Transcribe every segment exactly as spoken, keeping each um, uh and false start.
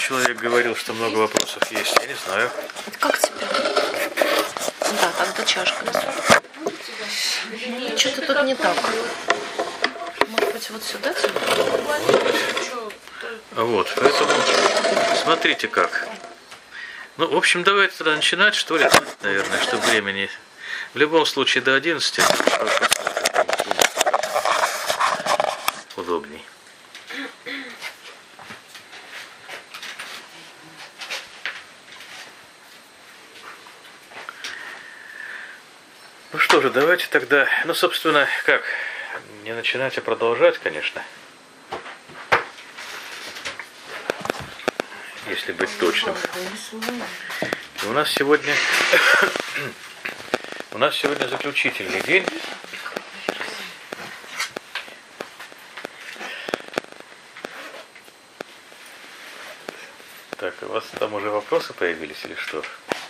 человек говорил, что много вопросов есть. Я не знаю. Как тебе? Да, тогда чашка. Что-то тут не так. Может быть, вот сюда тебе? Вот, поэтому смотрите как. Ну, в общем, давайте тогда начинать, что ли, наверное, чтобы времени. В любом случае до одиннадцати удобней. Ну что же, давайте тогда, ну, собственно, как, не начинать, а продолжать, конечно. Если быть точным. И у нас сегодня у нас сегодня заключительный день. Так, у вас там уже вопросы появились или что?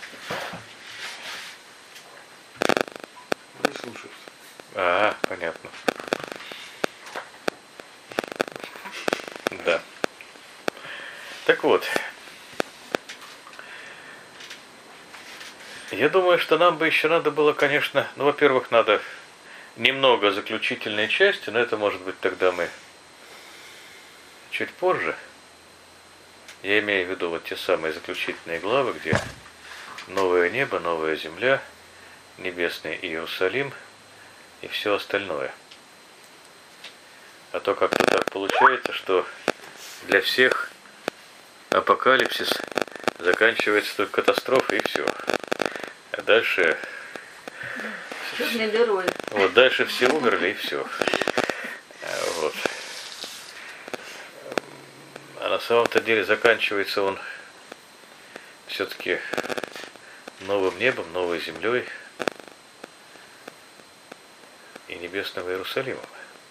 Не слушают. А, понятно. Да. Так вот. Я думаю, что нам бы еще надо было, конечно, ну, во-первых, надо немного заключительной части, но это может быть тогда мы чуть позже. Я имею в виду вот те самые заключительные главы, где новое небо, новая земля, небесный Иерусалим и все остальное. А то как-то так получается, что для всех апокалипсис заканчивается только катастрофой и все. А дальше... Вот дальше все умерли и все. Вот. А на самом-то деле заканчивается он все-таки новым небом, новой землей и небесным Иерусалимом.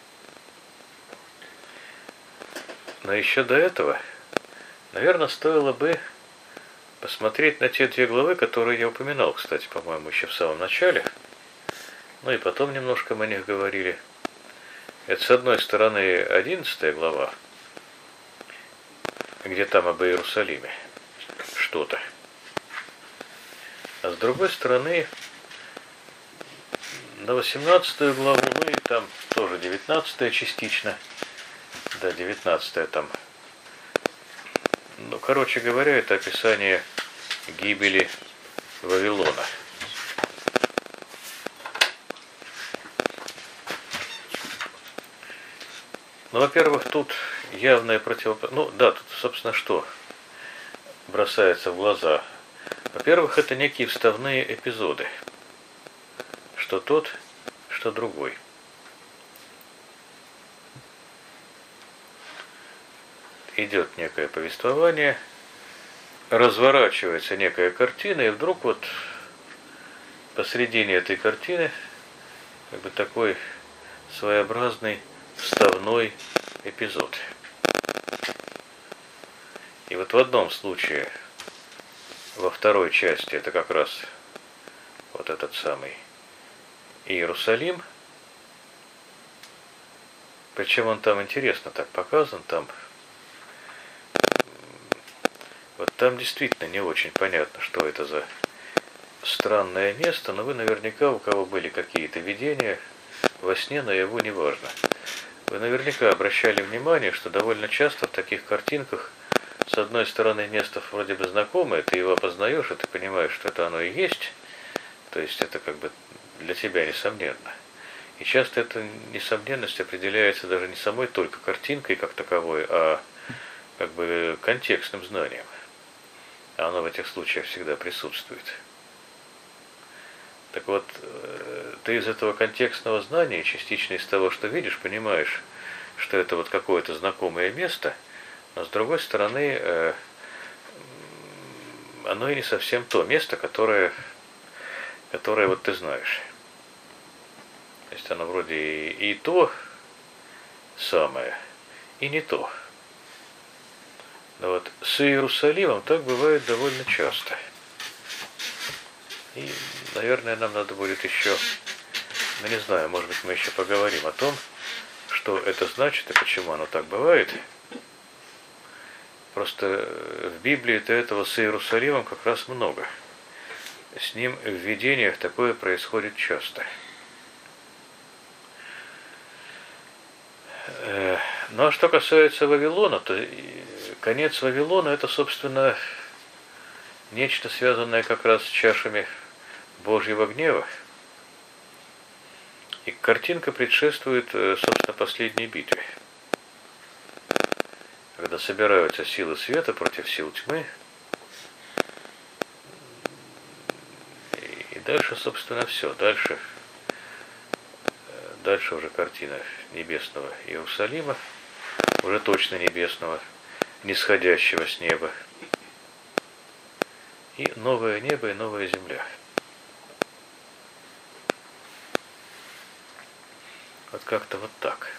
Но еще до этого, наверное, стоило бы посмотреть на те две главы, которые я упоминал, кстати, по-моему, еще в самом начале. Ну и потом немножко мы о них говорили. Это, с одной стороны, одиннадцатая глава, где там об Иерусалиме что-то. А с другой стороны, на восемнадцатую главу, ну и там тоже девятнадцатая частично. Да, девятнадцатая там. Ну, короче говоря, это описание гибели Вавилона. Ну, во-первых, тут явное противоположность. Ну, да, тут, собственно, что бросается в глаза. Во-первых, это некие вставные эпизоды. Что тот, что другой. Идет некое повествование, разворачивается некая картина, и вдруг вот посредине этой картины как бы такой своеобразный вставной эпизод. И вот в одном случае, во второй части, это как раз вот этот самый Иерусалим. Причем он там интересно так показан, там вот там действительно не очень понятно, что это за странное место, но вы наверняка, у кого были какие-то видения, во сне, наяву, неважно. Вы наверняка обращали внимание, что довольно часто в таких картинках, с одной стороны, место вроде бы знакомое, ты его опознаешь, и ты понимаешь, что это оно и есть, то есть это как бы для тебя несомненно. И часто эта несомненность определяется даже не самой только картинкой как таковой, а как бы контекстным знанием. А оно в этих случаях всегда присутствует. Так вот, ты из этого контекстного знания, частично из того, что видишь, понимаешь, что это вот какое-то знакомое место, но с другой стороны, оно и не совсем то место, которое, которое вот ты знаешь. То есть оно вроде и, и то самое, и не то. Но вот с Иерусалимом так бывает довольно часто. И, наверное, нам надо будет еще, ну не знаю, может быть, мы еще поговорим о том, что это значит и почему оно так бывает. Просто в Библии-то этого с Иерусалимом как раз много. С ним в видениях такое происходит часто. Ну а что касается Вавилона, то конец Вавилона это, собственно, нечто связанное как раз с чашами Божьего гнева. И картинка предшествует, собственно, последней битве. Когда собираются силы света против сил тьмы, и дальше, собственно, все. Дальше, дальше уже картина небесного Иерусалима, уже точно небесного, нисходящего с неба. И новое небо и новая земля. Вот как-то вот так.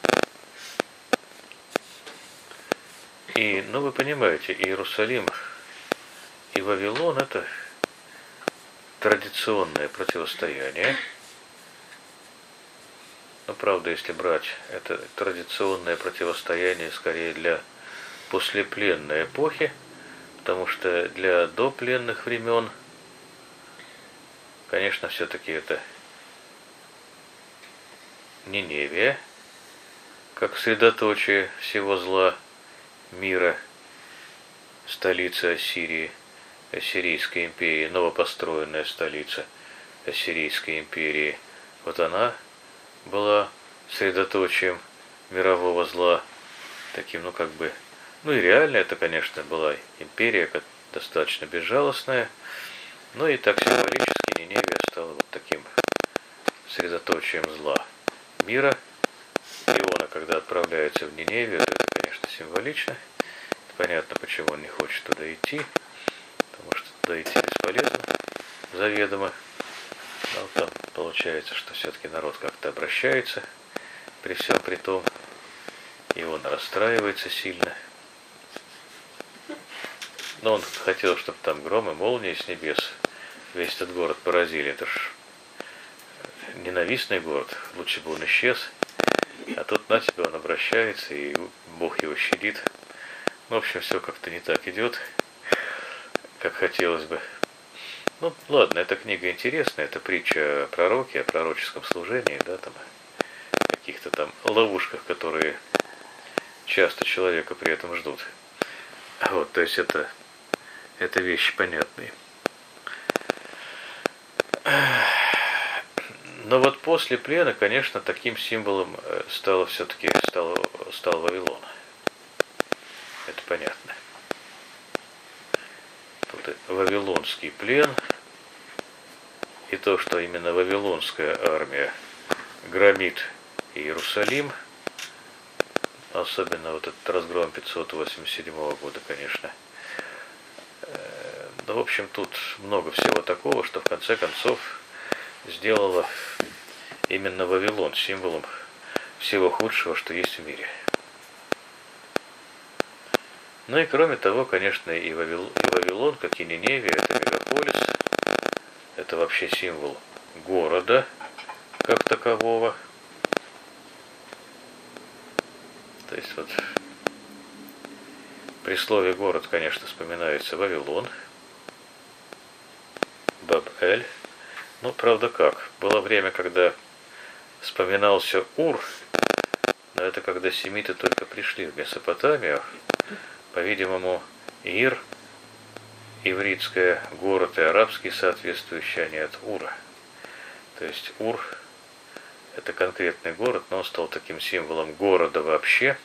И, ну вы понимаете, Иерусалим и Вавилон это традиционное противостояние. Но правда, если брать это традиционное противостояние скорее для послепленной эпохи, потому что для допленных времен, конечно, все-таки это Ниневия, как средоточие всего зла мира, столица Ассирии, Ассирийской империи, новопостроенная столица Ассирийской империи. Вот она была средоточием мирового зла, таким, ну как бы, ну и реально это, конечно, была империя достаточно безжалостная, но и так символически Ниневия стала вот таким средоточием зла мира. Иона, когда отправляется в Ниневию, то это, конечно, символично. Понятно, почему он не хочет туда идти, потому что туда идти бесполезно, заведомо. Но там получается, что все-таки народ как-то обращается при всем при том, и он расстраивается сильно. Но он хотел, чтобы там гром и молнии с небес весь этот город поразили. Это ж ненавистный город, лучше бы он исчез. А тут на тебя он обращается, и Бог его щадит. В общем, все как-то не так идет, как хотелось бы. Ну, ладно, эта книга интересная, это притча о пророке, о пророческом служении, да, там, о каких-то там ловушках, которые часто человека при этом ждут. Вот, то есть это, это вещи понятные. Но вот после плена, конечно, таким символом стало все-таки стало, стал Вавилон. Это понятно. Тут Вавилонский плен и то, что именно Вавилонская армия громит Иерусалим, особенно вот этот разгром пятьсот восемьдесят седьмого года, конечно. Но, в общем, тут много всего такого, что в конце концов сделало именно Вавилон символом всего худшего, что есть в мире. Ну и кроме того, конечно, и Вавилон, и Вавилон, как и Ниневия, это мегаполис, это вообще символ города как такового. То есть вот при слове город, конечно, вспоминается Вавилон, Баб-эль. Ну, правда как, было время, когда вспоминался Ур, но это когда семиты только пришли в Месопотамию. По-видимому, Ир, ивритское, город и арабский соответствующий, они от Ура. То есть Ур – это конкретный город, но он стал таким символом города вообще.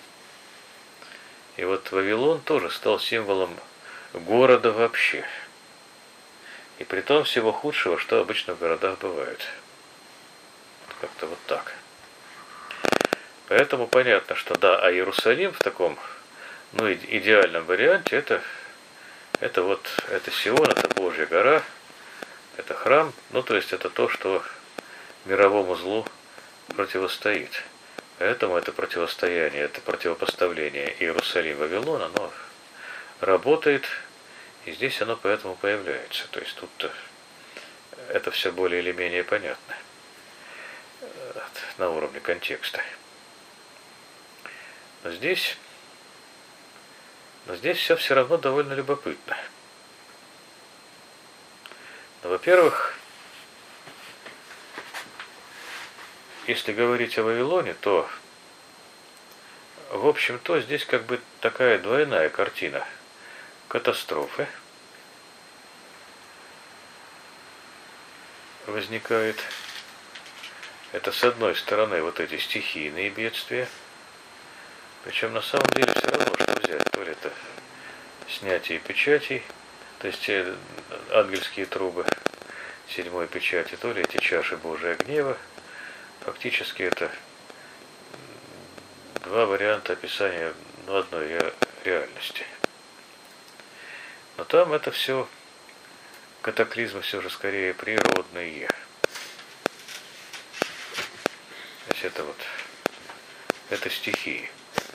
И вот Вавилон тоже стал символом города вообще. И при том всего худшего, что обычно в городах бывает. Как-то вот так. Поэтому понятно, что да, а Иерусалим в таком, ну, идеальном варианте, это, это вот, это Сион, это Божья гора, это храм, ну, то есть это то, что мировому злу противостоит. Поэтому это противостояние, это противопоставление Иерусалим-Вавилон, оно работает, и здесь оно поэтому появляется. То есть тут это все более или менее понятно на уровне контекста. Но здесь Но здесь все все равно довольно любопытно. Ну, во-первых, если говорить о Вавилоне, то, в общем-то, здесь как бы такая двойная картина катастрофы возникает. Это, с одной стороны, вот эти стихийные бедствия. Причем на самом деле все равно, что взять. То ли это снятие печатей, то есть ангельские трубы седьмой печати, то ли эти чаши Божия гнева. Фактически это два варианта описания ну, одной реальности. Но там это все, катаклизмы все же скорее природные. То есть это вот, это стихии.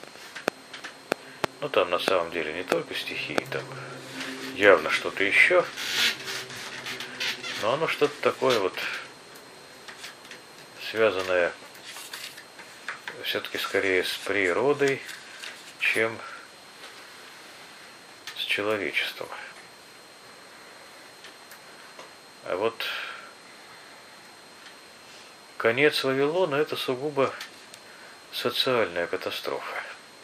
Ну там на самом деле не только стихии, там явно что-то еще. Но оно что-то такое вот, связанное все-таки скорее с природой, чем с человечеством. А вот конец Вавилона — это сугубо социальная катастрофа.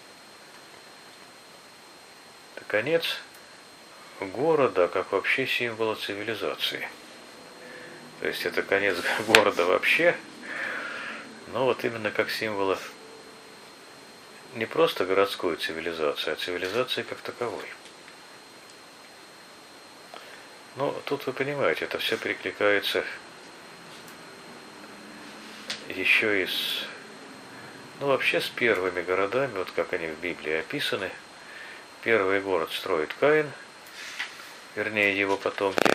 Это конец города как вообще символа цивилизации. То есть это конец города вообще, но вот именно как символа не просто городской цивилизации, а цивилизации как таковой. Но тут вы понимаете, это все перекликается еще и с, ну вообще с первыми городами, вот как они в Библии описаны. Первый город строит Каин, вернее его потомки.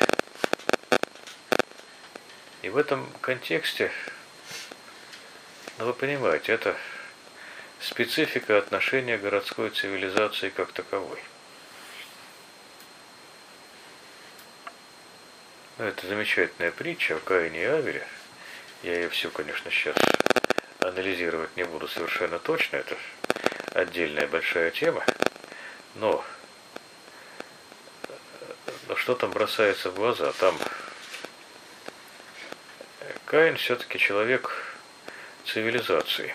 И в этом контексте, ну вы понимаете, это специфика отношения городской цивилизации как таковой. Ну, это замечательная притча о Каине и Авеле. Я ее всю, конечно, сейчас анализировать не буду совершенно точно. Это отдельная большая тема. Но, но что там бросается в глаза? Там Каин все-таки человек цивилизации.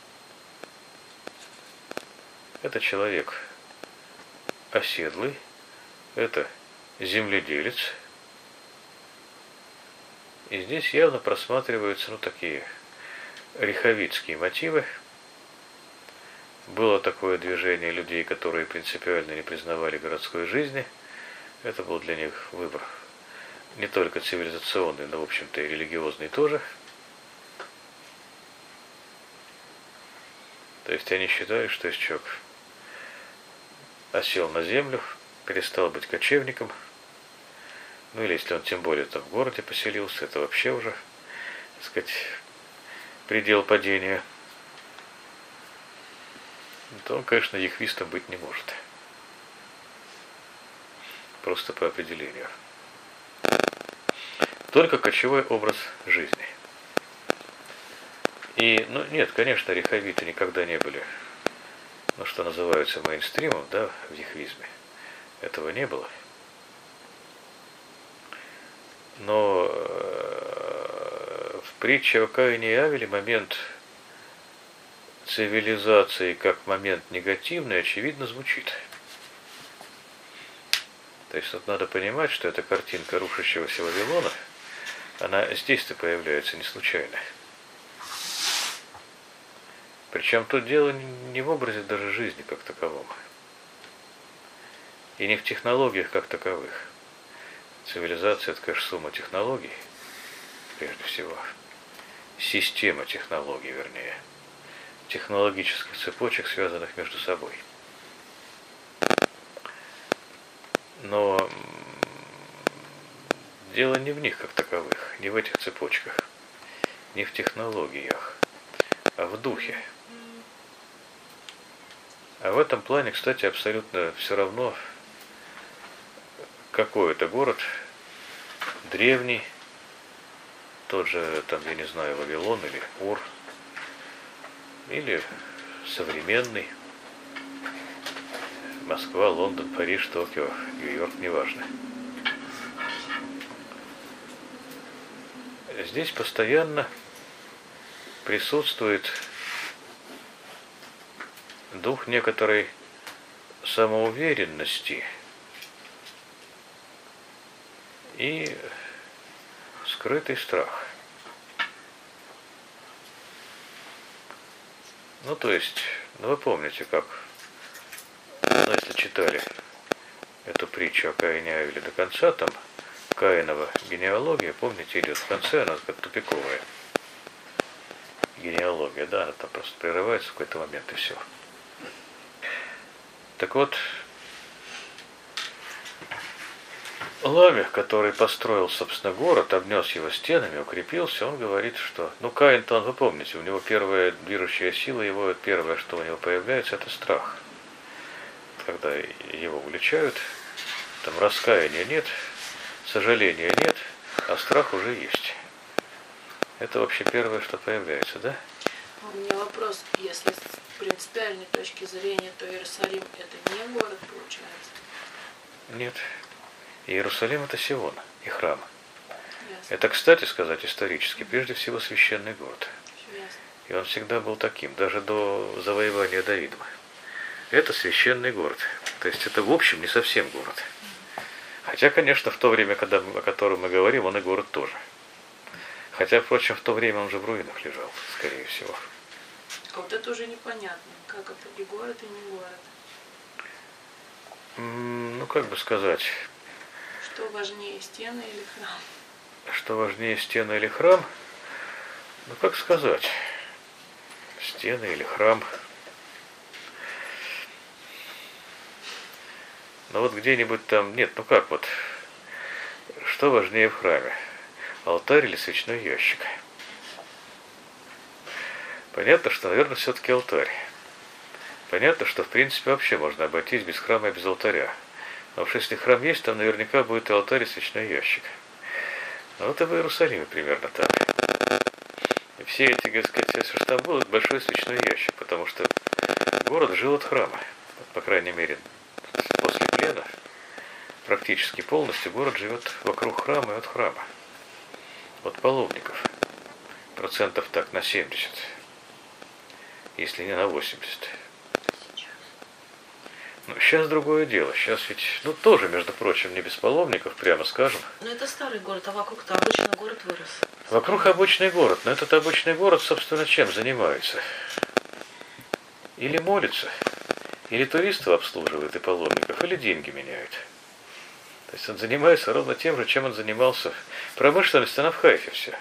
Это человек оседлый, это земледелец. И здесь явно просматриваются, ну, такие риховицкие мотивы. Было такое движение людей, которые принципиально не признавали городской жизни. Это был для них выбор не только цивилизационный, но, в общем-то, и религиозный тоже. То есть они считали, что если человек осел на землю, перестал быть кочевником, ну или если он тем более там в городе поселился, это вообще уже, так сказать, предел падения, то он, конечно, яхвистом быть не может. Просто по определению. Только кочевой образ жизни. И, ну, нет, конечно, риховиты никогда не были, ну, что называется, мейнстримом, да, в яхвизме. Этого не было. Но в притче о Каине и Авеле момент цивилизации как момент негативный, очевидно, звучит. То есть тут надо понимать, что эта картинка рушащегося Вавилона, она здесь-то появляется не случайно. Причем тут дело не в образе даже жизни как таковом. И не в технологиях как таковых. Цивилизация — это, конечно, сумма технологий, прежде всего. Система технологий, вернее. Технологических цепочек, связанных между собой. Но дело не в них как таковых, не в этих цепочках, не в технологиях, а в духе. А в этом плане, кстати, абсолютно все равно, какой это город, древний, тот же, там, я не знаю, Вавилон или Ур, или современный. Москва, Лондон, Париж, Токио, Нью-Йорк, неважно. Здесь постоянно присутствует дух некоторой самоуверенности и скрытый страх. Ну, то есть, ну вы помните, как, ну, если читали эту притчу о Каине и Авеле до конца, там Каинова генеалогия, помните, идет в конце, она как тупиковая генеалогия, да, она там просто прерывается в какой-то момент и все. Так вот, Ламех, который построил, собственно, город, обнес его стенами, укрепился, он говорит, что, ну, Каин-то, вы помните, у него первая движущая сила, его первое, что у него появляется, это страх. Когда его уличают, там раскаяния нет, сожаления нет, а страх уже есть. Это вообще первое, что появляется, да? У меня вопрос, если с принципиальной точки зрения, то Иерусалим это не город, получается? Нет. Иерусалим это Сион и храм. Ясно. Это, кстати сказать, исторически, прежде всего священный город. Все ясно. И он всегда был таким, даже до завоевания Давидом. Это священный город. То есть это в общем не совсем город. Хотя, конечно, в то время, когда, о котором мы говорим, он и город тоже. Хотя, впрочем, в то время он же в руинах лежал, скорее всего. А вот это уже непонятно, как это и город, и не город. М, Ну, как бы сказать, Что важнее, стены или храм? что важнее, стены или храм? Ну, как сказать, стены или храм? Ну, вот где-нибудь там, нет, ну как вот, что важнее в храме? Алтарь или свечной ящик? Понятно, что, наверное, все-таки алтарь. Понятно, что, в принципе, вообще можно обойтись без храма и без алтаря. Но уж если храм есть, там наверняка будет и алтарь, и свечной ящик. Ну, вот и в Иерусалиме примерно так. И все эти, так сказать, если что там был, это большой свечной ящик, потому что город жил от храма. По крайней мере, после плена практически полностью город живет вокруг храма и от храма. От паломников. Процентов так на семьдесят. Если не на восемьдесят. Ну, сейчас другое дело. Сейчас ведь, ну, тоже, между прочим, не без паломников, прямо скажем. Ну это старый город, а вокруг-то обычный город вырос. Вокруг обычный город. Но этот обычный город, собственно, чем занимается? Или молится, или туристов обслуживает и паломников, или деньги меняет. То есть он занимается ровно тем же, чем он занимался. Промышленность, она в Хайфе вся.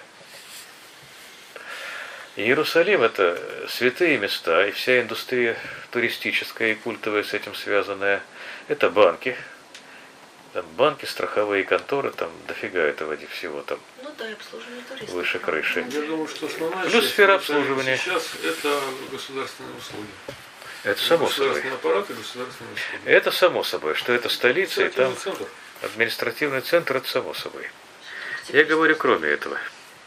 Иерусалим – это святые места, и вся индустрия туристическая и культовая с этим связанная. Это банки. Там банки, страховые конторы, там дофига этого всего там. Ну да, и обслуживание туристов. Выше крыши. Я думаю, что основная Плюс часть сфера обслуживания. Сейчас это государственные услуги. Это само собой. Государственный аппарат и государственные услуги. Это само собой, что это столица, и там Центр. административный центр, это само собой. Я говорю, кроме этого.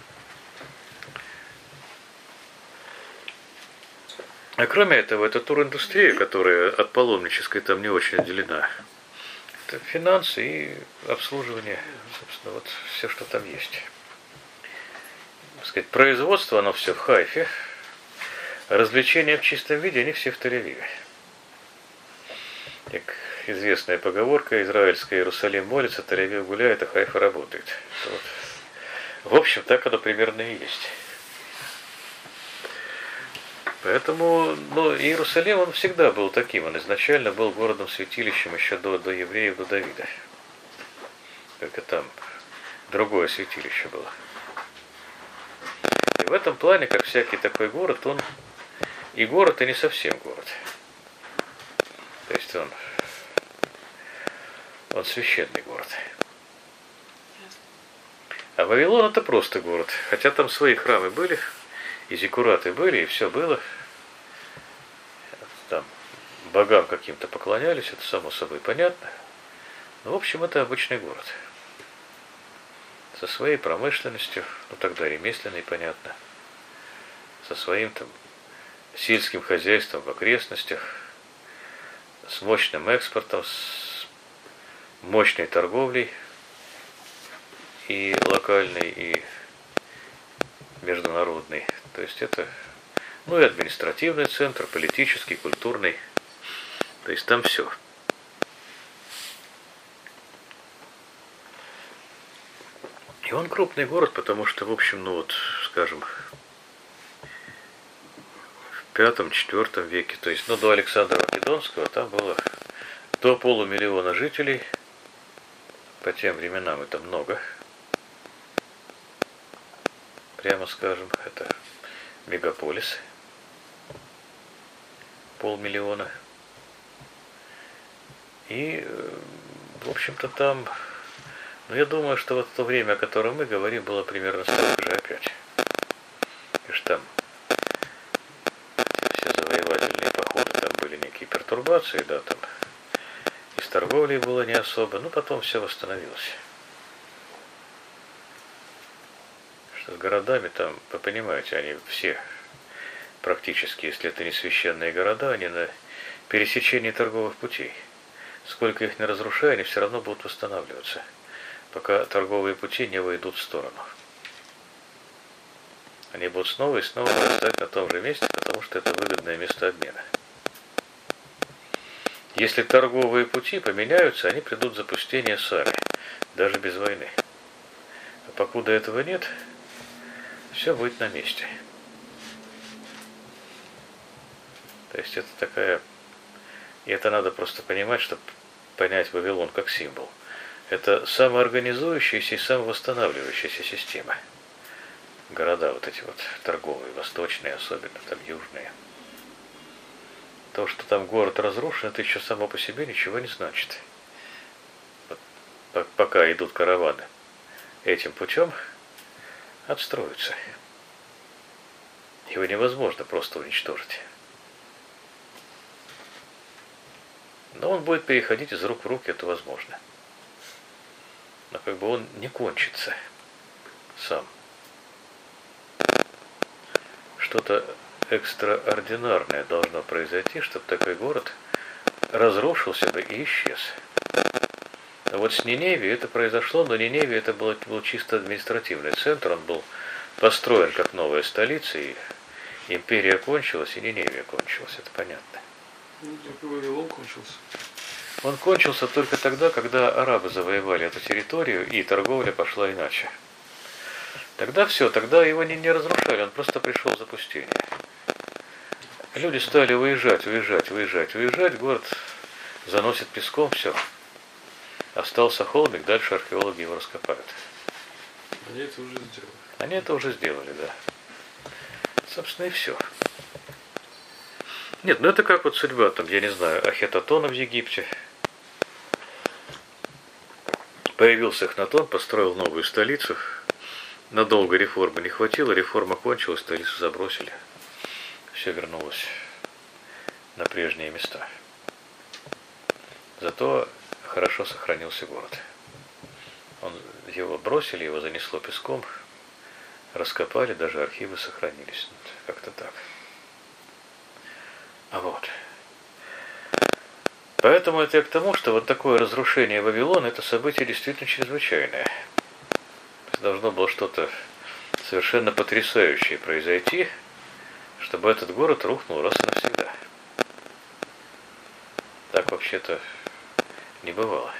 А кроме этого, это туриндустрия, которая от паломнической там не очень отделена. Это финансы и обслуживание, собственно, вот все, что там есть. Так сказать, производство, оно все в Хайфе, а развлечения в чистом виде, они все в Тель-Авиве. Как известная поговорка израильская: Иерусалим молится, Тель-Авив гуляет, а Хайфа работает. Вот. В общем, так оно примерно и есть. Поэтому, ну, Иерусалим, он всегда был таким. Он изначально был городом-святилищем еще до, до евреев, до Давида. Только там другое святилище было. И в этом плане, как всякий такой город, он и город, и не совсем город. То есть он, он священный город. А Вавилон это просто город. Хотя там свои храмы были, и зиккураты были, и все было. Там богам каким-то поклонялись, это само собой понятно. Но, в общем, это обычный город. Со своей промышленностью, ну тогда ремесленной, понятно. Со своим там сельским хозяйством в окрестностях. с мощным экспортом, с мощной торговлей и локальной, и международной. То есть это, ну и административный центр, политический, культурный. То есть там все. И он крупный город, потому что, в общем, ну вот, скажем, в пятом-четвертом веке, то есть, ну, до Александра Македонского, там было до полумиллиона жителей. По тем временам это много. Прямо скажем, это мегаполис. Полмиллиона. И, в общем-то, там... Но я думаю, что вот в то время, о котором мы говорим, было примерно столько же опять. И что там все завоевательные походы, там были некие пертурбации, да, там и с торговлей было не особо, но потом все восстановилось. Что с городами там, вы понимаете, они все практически, если это не священные города, они на пересечении торговых путей. Сколько их не разрушая, они все равно будут восстанавливаться, пока торговые пути не выйдут в сторону. Они будут снова и снова вырастать на том же месте, потому что это выгодное место обмена. Если торговые пути поменяются, они придут в запустение сами, даже без войны. А покуда этого нет, все будет на месте. То есть это такая... И это надо просто понимать, чтобы понять Вавилон как символ. Это самоорганизующаяся и самовосстанавливающаяся система. Города вот эти вот торговые, восточные, особенно там южные. То, что там город разрушен, это еще само по себе ничего не значит. Вот, пока идут караваны этим путем, отстроятся. Его невозможно просто уничтожить. Но он будет переходить из рук в руки, это возможно. Но как бы он не кончится сам. Что-то экстраординарное должно произойти, чтобы такой город разрушился бы и исчез. А вот с Ниневией это произошло, но Ниневия это был, был чисто административный центр, он был построен как новая столица, и империя кончилась, и Ниневия кончилась, это понятно. Ну, только Вавилон кончился. Он кончился только тогда, когда арабы завоевали эту территорию, и торговля пошла иначе. Тогда все, тогда его не, не разрушали, он просто пришел в запустение. Люди стали уезжать, уезжать, уезжать, уезжать, город заносит песком, все. Остался холмик, дальше археологи его раскопают. Они это уже сделали. Они это уже сделали, да. Собственно, и все. Нет, ну это как вот судьба, там, я не знаю, Ахетотона в Египте. Появился Эхнатон, построил новую столицу. Надолго реформы не хватило, реформа кончилась, столицу забросили. Все вернулось на прежние места. Зато хорошо сохранился город. Он, его бросили, его занесло песком, раскопали, даже архивы сохранились. Как-то так. А вот. Поэтому это я к тому, что вот такое разрушение Вавилона, это событие действительно чрезвычайное. Должно было что-то совершенно потрясающее произойти, чтобы этот город рухнул раз и навсегда. Так вообще-то не бывало.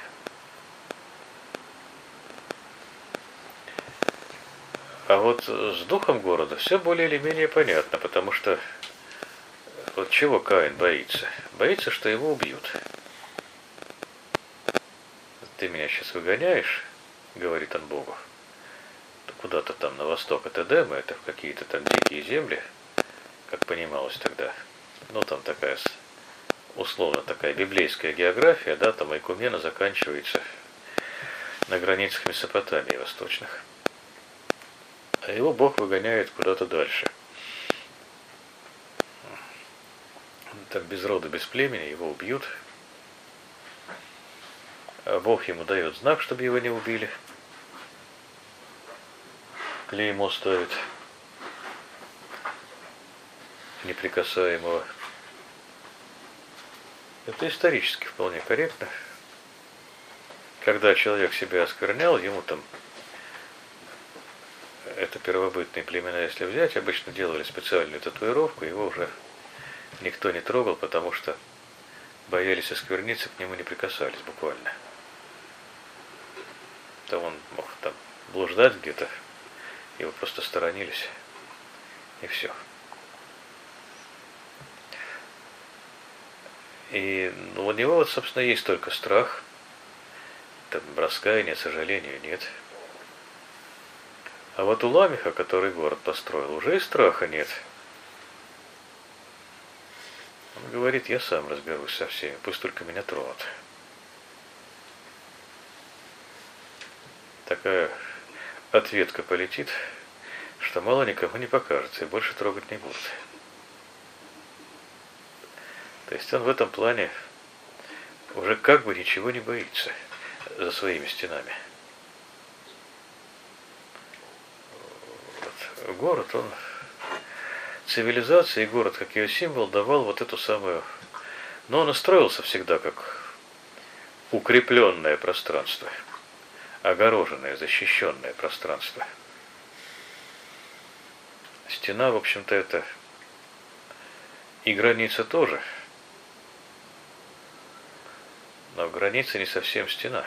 А вот с духом города все более или менее понятно, потому что вот чего Каин боится? Боится, что его убьют. Ты меня сейчас выгоняешь, говорит он Богу, куда-то там на восток от Эдема, это в какие-то там дикие земли, как понималось тогда. Ну, там такая, условно, такая библейская география, да, там Айкумена заканчивается на границах Месопотамии восточных. А его Бог выгоняет куда-то дальше. Так без рода, без племени, его убьют. А Бог ему дает знак, чтобы его не убили. Клеймо ставит неприкасаемого. Это исторически вполне корректно. Когда человек себя осквернял, ему там, это первобытные племена, если взять, обычно делали специальную татуировку, его уже никто не трогал, потому что боялись оскверниться, к нему не прикасались буквально. Там он мог там блуждать где-то, его просто сторонились, и все. И ну, у него, вот, собственно, есть только страх, там, раскаяния, сожаления нет. А вот у Ламиха, который город построил, уже и страха нет. Он говорит, я сам разберусь со всеми, пусть только меня тронут. Такая ответка полетит, что мало никому не покажется и больше трогать не будут. То есть он в этом плане уже как бы ничего не боится за своими стенами. Вот. Город, он, цивилизация и город, как ее символ, давал вот эту самую... Но он строился всегда как укрепленное пространство, огороженное, защищенное пространство. Стена, в общем-то, это и граница тоже. Но граница не совсем стена.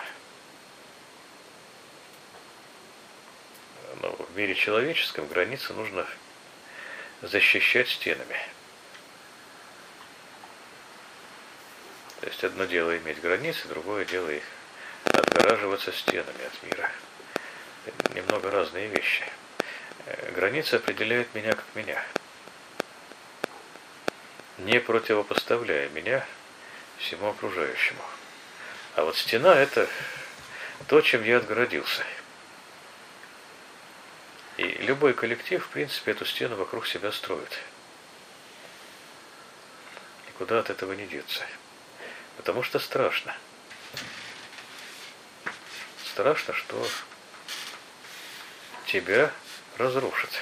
Но в мире человеческом границу нужно защищать стенами. То есть одно дело иметь границы, другое дело их отгораживаться стенами от мира. Это немного разные вещи. Граница определяет меня как меня, не противопоставляя меня всему окружающему. А вот стена – это то, чем я отгородился. И любой коллектив, в принципе, эту стену вокруг себя строит. Никуда от этого не деться. Потому что страшно. Страшно, что тебя разрушат.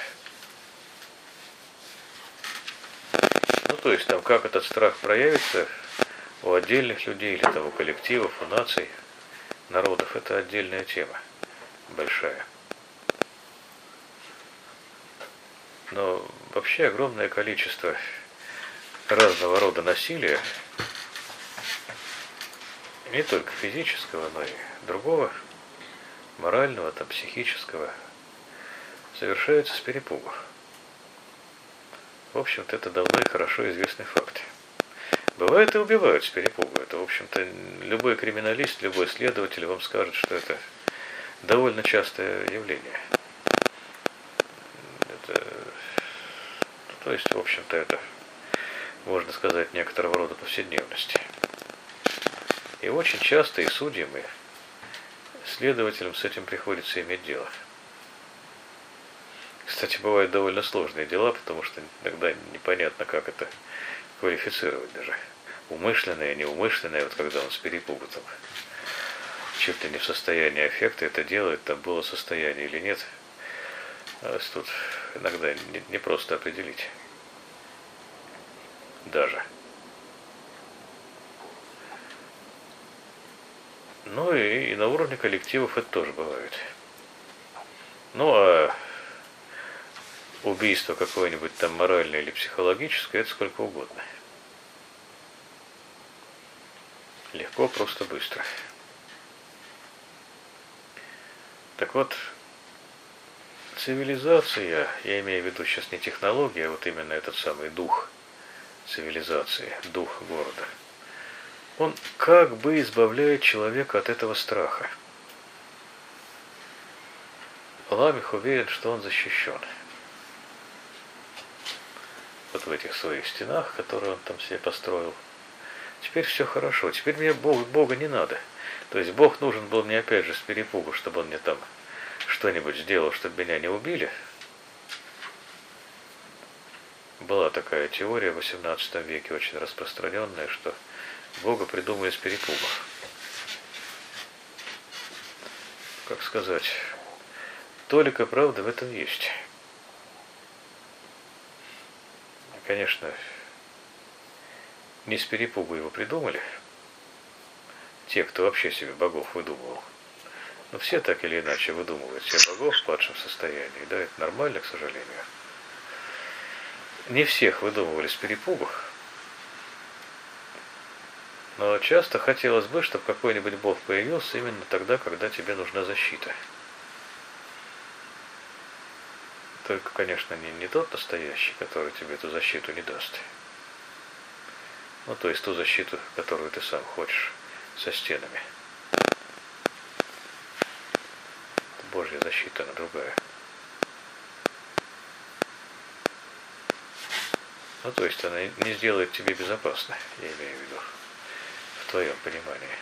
Ну, то есть, там, как этот страх проявится у отдельных людей, или там, у коллективов, у наций, народов, это отдельная тема, большая. Но вообще огромное количество разного рода насилия, не только физического, но и другого, морального, там, психического, совершается с перепугу. В общем-то, это давно и хорошо известный факт. Бывает и убивают с перепугу. Это, в общем-то, любой криминалист, любой следователь вам скажет, что это довольно частое явление. Это, то есть, в общем-то, это, можно сказать, некоторого рода повседневность. И очень часто и судьям, и следователям с этим приходится иметь дело. Кстати, бывают довольно сложные дела, потому что иногда непонятно, как это квалифицировать даже. Умышленное, неумышленное, вот когда он с перепугу там, чуть ли не в состоянии аффекта это делает, там было состояние или нет. А тут иногда не, не просто определить. Даже. Ну и, и на уровне коллективов это тоже бывает. Ну а убийство какое-нибудь там моральное или психологическое, это сколько угодно. Легко, просто, быстро. Так вот, цивилизация, я имею в виду сейчас не технология, а вот именно этот самый дух цивилизации, дух города, он как бы избавляет человека от этого страха. Ламих уверен, что он защищен. Вот в этих своих стенах, которые он там себе построил. Теперь все хорошо, теперь мне Бог, Бога не надо. То есть Бог нужен был мне опять же с перепугу, чтобы он мне там что-нибудь сделал, чтобы меня не убили. Была такая теория в восемнадцатом веке, очень распространенная, что Бога придумали с перепугу. Как сказать, толика правды в этом есть. Конечно, не с перепугу его придумали, те, кто вообще себе богов выдумывал. Но все так или иначе выдумывают себе богов в падшем состоянии. Да, это нормально, к сожалению. Не всех выдумывали с перепугу. Но часто хотелось бы, чтобы какой-нибудь бог появился именно тогда, когда тебе нужна защита. Только, конечно, не, не тот настоящий, который тебе эту защиту не даст. Ну, то есть ту защиту, которую ты сам хочешь, со стенами. Это Божья защита, она другая. Ну, то есть она не сделает тебе безопасно, я имею в виду, в твоем понимании.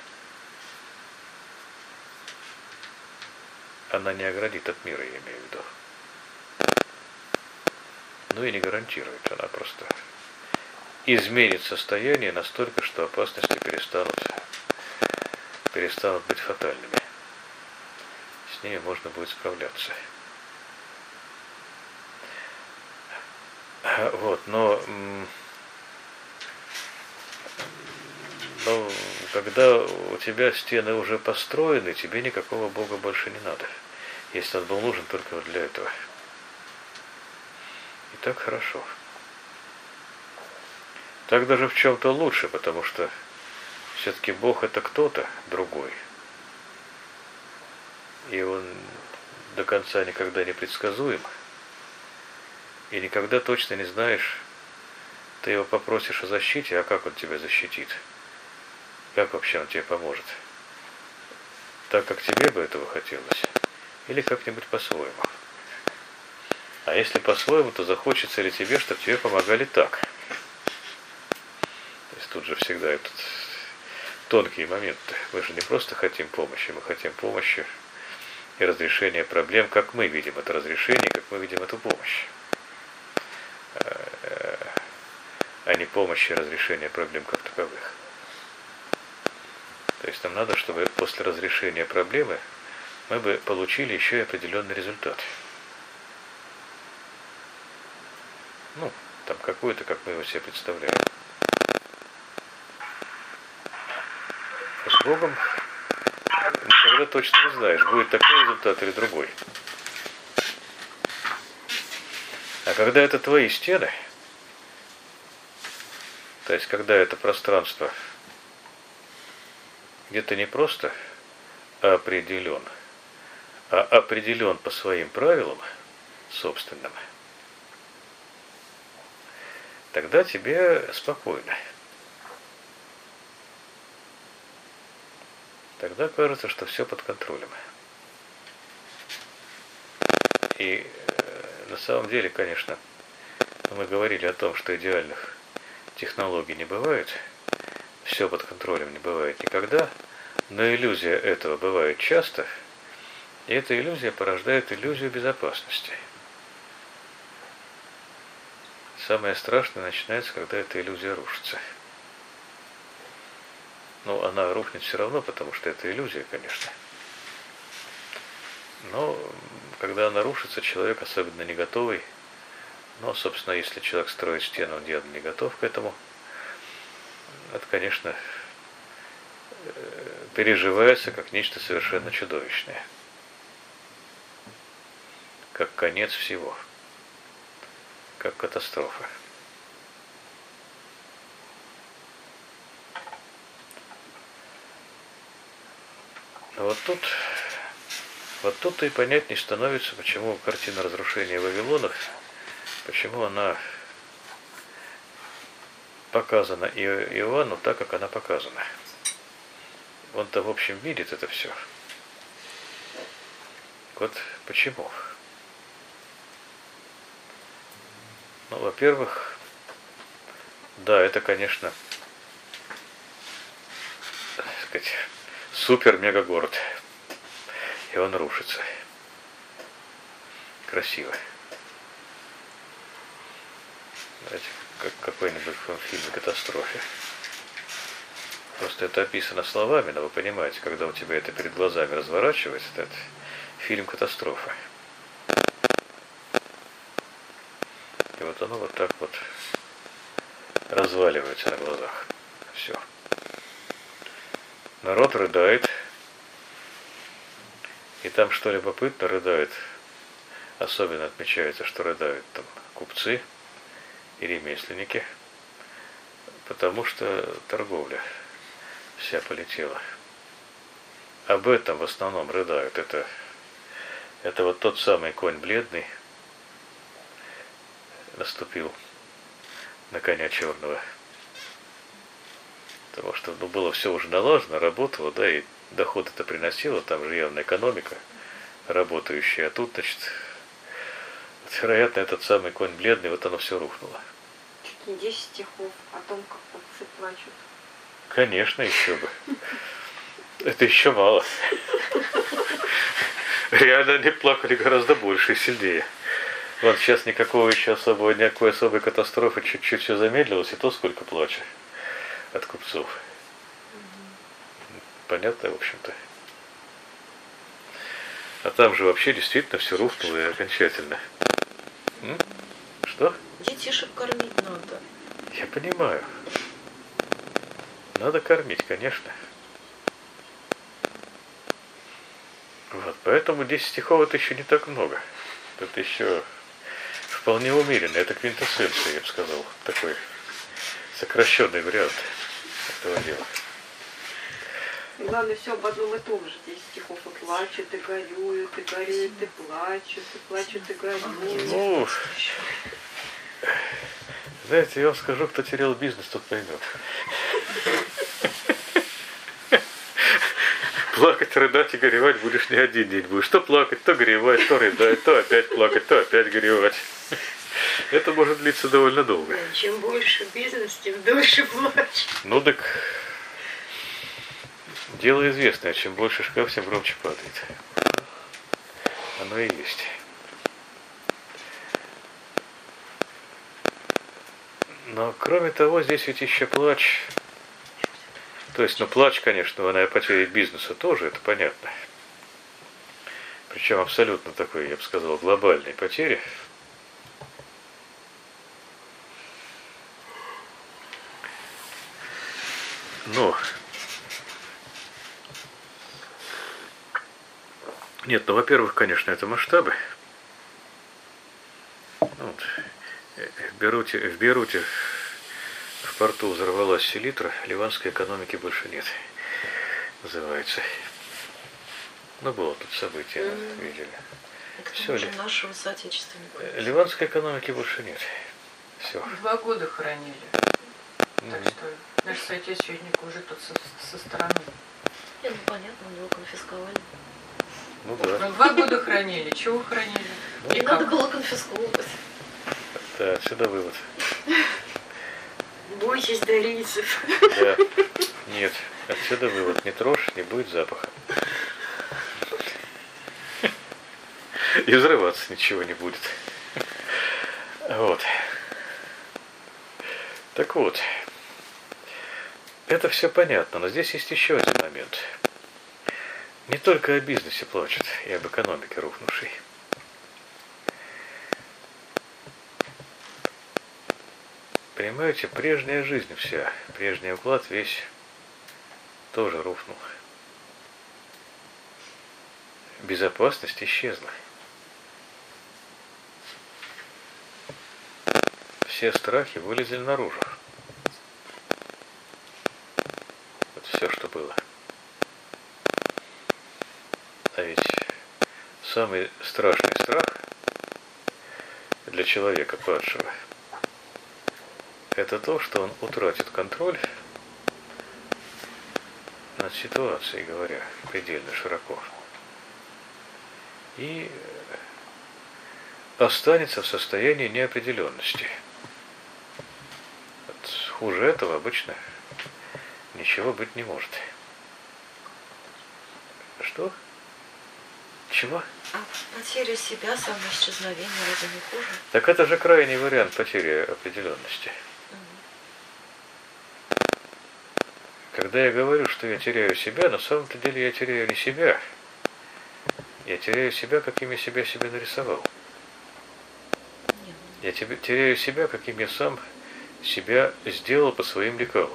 Она не оградит от мира, я имею в виду. Ну и не гарантирует, она просто изменит состояние настолько, что опасности перестанут, перестанут быть фатальными. С ними можно будет справляться. Вот, но, но когда у тебя стены уже построены, тебе никакого Бога больше не надо, если он был нужен только вот для этого. И так хорошо. Так даже в чем-то лучше, потому что все-таки Бог это кто-то другой. И он до конца никогда не предсказуем. И никогда точно не знаешь, ты его попросишь о защите, а как он тебя защитит? Как вообще он тебе поможет? Так, как тебе бы этого хотелось? Или как-нибудь по-своему? А если по-своему, то захочется ли тебе, чтобы тебе помогали так? То есть тут же всегда этот тонкие моменты. Мы же не просто хотим помощи, мы хотим помощи и разрешения проблем, как мы видим это разрешение, как мы видим эту помощь. А не помощи и разрешения проблем как таковых. То есть нам надо, чтобы после разрешения проблемы мы бы получили еще и определенный результат. Ну, там какой-то, как мы его себе представляем. С Богом никогда точно не знаешь, будет такой результат или другой. А когда это твои стены, то есть когда это пространство где-то не просто определен, а определен по своим правилам собственным, тогда тебе спокойно. Тогда кажется, что все под контролем. И на самом деле, конечно, мы говорили о том, что идеальных технологий не бывает, все под контролем не бывает никогда, но иллюзия этого бывает часто, и эта иллюзия порождает иллюзию безопасности. Самое страшное начинается, когда эта иллюзия рушится. Ну, она рухнет все равно, потому что это иллюзия, конечно. Но когда она рушится, человек особенно не готовый. Но, собственно, если человек строит стену, он явно не готов к этому. Это, конечно, переживается как нечто совершенно чудовищное. Как конец всего. Как катастрофа. Но вот тут, вот тут-то и понятней становится, почему картина разрушения Вавилона, почему она показана Иоанну так, как она показана. Он-то, в общем, видит это все. Вот почему. Ну, во-первых, да, это, конечно, так сказать, супер-мега-город. И он рушится. Красиво. Знаете, как какой-нибудь фильм «Катастрофе». Просто это описано словами, но вы понимаете, когда у тебя это перед глазами разворачивается, это фильм «Катастрофа». И вот оно вот так вот разваливаются на глазах. Все. Народ рыдает. И там, что любопытно, рыдают. Особенно отмечается, что рыдают там купцы и ремесленники, потому что торговля вся полетела. Об этом в основном рыдают. Это, это вот тот самый конь бледный наступил на коня черного. Потому что ну, было все уже налажено, работало, да, и доход это приносило, там же явно экономика работающая, а тут, значит, вероятно, этот самый конь бледный, вот оно все рухнуло. Чуть не десять стихов о том, как купцы плачут. Конечно, еще бы. Это еще мало. Реально они плакали гораздо больше и сильнее. Вот сейчас никакого еще особого, никакой особой катастрофы, чуть-чуть все замедлилось, и то сколько плача от купцов. Понятно, в общем-то. А там же вообще действительно все рухнуло и окончательно. М? Что? Детишек кормить надо. Я понимаю. Надо кормить, конечно. Вот, поэтому десять стихов это еще не так много. Это еще вполне умеренно. Это квинтэссенция, я бы сказал. Такой сокращенный вариант этого дела. Главное, все об одном и том же. Десять стихов и плачут, и горюют, и горюют, и плачут, и плачут, и горюют. Ну, знаете, я вам скажу, кто терял бизнес, тот поймет. Плакать, рыдать и горевать будешь не один день. Будешь то плакать, то горевать, то рыдать, то опять плакать, то опять горевать. Это может длиться довольно долго. Чем больше бизнес, тем дольше плачь. Ну так, дело известное, чем больше шкаф, тем громче падает. Оно и есть. Но кроме того, здесь ведь еще плач. То есть, ну плач, конечно, она потеря бизнеса тоже, это понятно. Причем абсолютно такой, я бы сказал, глобальной потери. Но нет, ну, во-первых, конечно, это масштабы. Вот. В Бейруте, в Бейруте в порту взорвалась селитра, ливанской экономики больше нет, называется. Ну, было тут событие, mm-hmm. видели. Это все ли? Нашего соотечественника. Ливанской экономики больше нет. Все. Два года хоронили. Mm-hmm. Так что наш соотечественник уже тут со, со стороны. Не, ну понятно, у него конфисковали. Ну да. Ну, два года хранили. Чего хранили? Ну, не надо было конфисковывать. Да, отсюда вывод. Бойтесь дарийцев. Да. Нет, отсюда вывод. Не трожь, не будет запаха. И взрываться ничего не будет. Вот. Так вот. Это все понятно, но здесь есть еще один момент. Не только о бизнесе плачут, и об экономике рухнувшей. Понимаете, прежняя жизнь вся, прежний уклад весь тоже рухнул. Безопасность исчезла. Все страхи вылезли наружу. Вот все, что было. А ведь самый страшный страх для человека падшего — это то, что он утратит контроль над ситуацией, говоря предельно широко, и останется в состоянии неопределенности. Вот хуже этого обычно ничего быть не может. Что? Чего? А потеря себя, самоисчезновение, разве не хуже? Так это же крайний вариант потери определенности. Когда я говорю, что я теряю себя, на самом-то деле я теряю не себя. Я теряю себя, каким я себя себе нарисовал. Я теряю себя, каким я сам себя сделал по своим лекалам.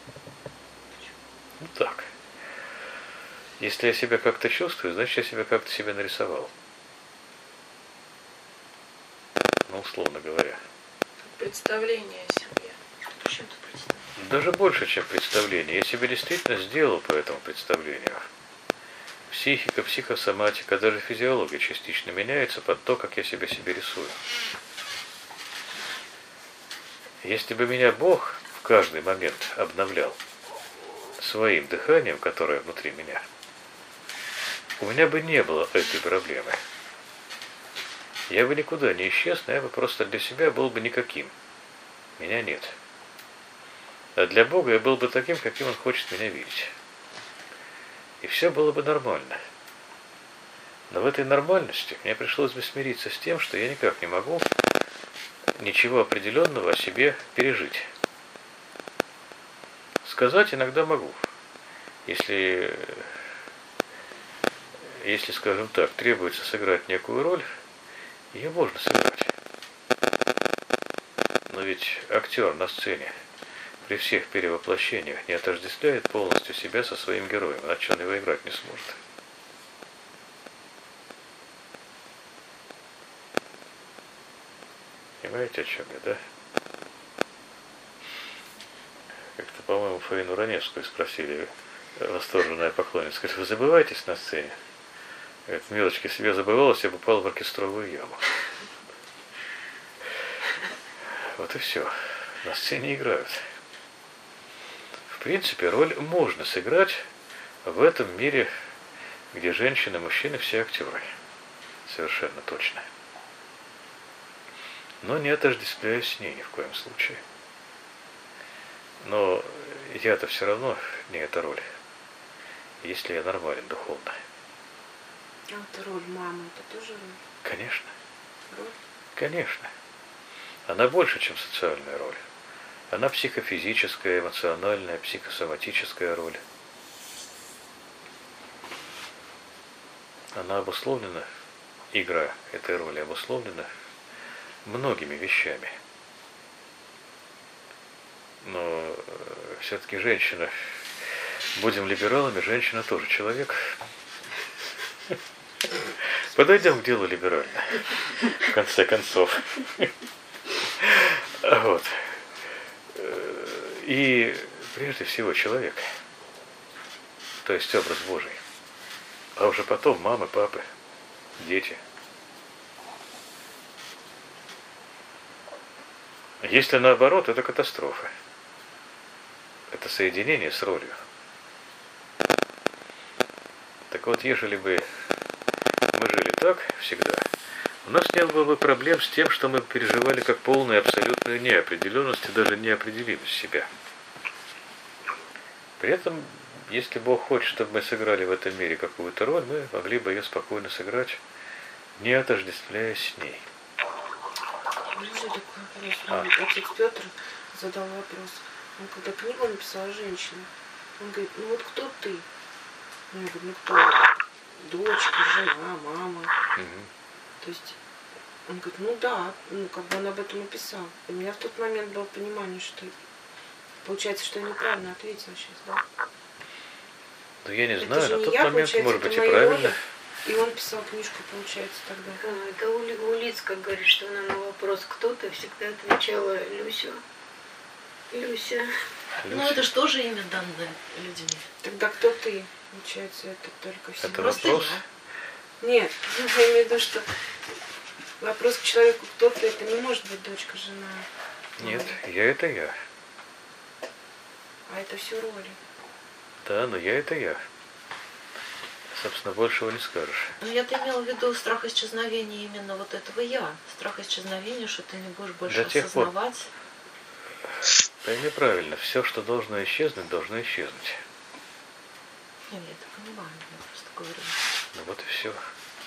Ну так. Если я себя как-то чувствую, значит, я себя как-то себе нарисовал. Ну, условно говоря. Представление о себе. Почему ты представляешь? Даже больше, чем представление. Я себя действительно сделал по этому представлению. Психика, психосоматика, даже физиология частично меняется под то, как я себя себе рисую. Если бы меня Бог в каждый момент обновлял своим дыханием, которое внутри меня, у меня бы не было этой проблемы. Я бы никуда не исчез, но я бы просто для себя был бы никаким. Меня нет. А для Бога я был бы таким, каким Он хочет меня видеть. И все было бы нормально. Но в этой нормальности мне пришлось бы смириться с тем, что я никак не могу ничего определенного о себе пережить. Сказать иногда могу. Если, если, скажем так, требуется сыграть некую роль, ее можно сыграть. Но ведь актер на сцене при всех перевоплощениях не отождествляет полностью себя со своим героем, иначе он его играть не сможет. Понимаете, о чем я, да? Как-то, по-моему, Фаину Раневскую спросили, восторженная поклонница, говорит, вы забываетесь на сцене? Говорит, милочка, если бы я забывалась, я бы попал в оркестровую яму. Вот и все. На сцене играют. В принципе, роль можно сыграть в этом мире, где женщины и мужчины все актеры. Совершенно точно. Но не отождествляюсь с ней ни в коем случае. Но я-то все равно не эта роль, если я нормален духовно. А это роль мамы, это тоже роль? Конечно. Роль? Конечно. Она больше, чем социальная роль. Она психофизическая, эмоциональная, психосоматическая роль. Она обусловлена, игра этой роли обусловлена многими вещами. Но все-таки женщина, будем либералами, женщина тоже человек. Подойдем к делу либерально, в конце концов. Вот. И прежде всего человек, то есть образ Божий. А уже потом мамы, папы, дети. Если наоборот, это катастрофа. Это соединение с ролью. Так вот, ежели бы мы жили так всегда, у нас не было бы проблем с тем, что мы переживали как полную абсолютную неопределенность и даже неопределимость себя. При этом, если Бог хочет, чтобы мы сыграли в этом мире какую-то роль, мы могли бы ее спокойно сыграть, не отождествляясь с ней. Скажи такой вопрос. А. Отец Петр задал вопрос. Он когда книгу написал женщине, он говорит, ну вот кто ты? Я говорю, ну кто? Дочка, жена, мама. Угу. То есть он говорит, ну да, ну как бы он об этом написал. И у меня в тот момент было понимание, что получается, что я неправильно ответила сейчас, да? Да я не Это знаю, же на не тот я, момент, получается, может это быть, и мои правильно. роли. И он писал книжку, получается, тогда. А, это Ули- Улицкая говорит, что она на вопрос «кто-то» всегда отвечала Люся. Люся. Ну Люся, это же тоже имя данное людьми. Тогда кто ты? Получается, это только все. это Просто вопрос. я. Нет, я имею в виду, что вопрос к человеку, кто ты, это не может быть дочка, жена. Нет, мама. я это я. А это все роли. Да, но я это я. Собственно, большего не скажешь. Ну я-то имела в виду страх исчезновения именно вот этого я. Страх исчезновения, что ты не будешь больше До тех пор. осознавать. Пойми правильно, все, что должно исчезнуть, должно исчезнуть. Не, я это понимаю, я просто говорю. Ну вот и все.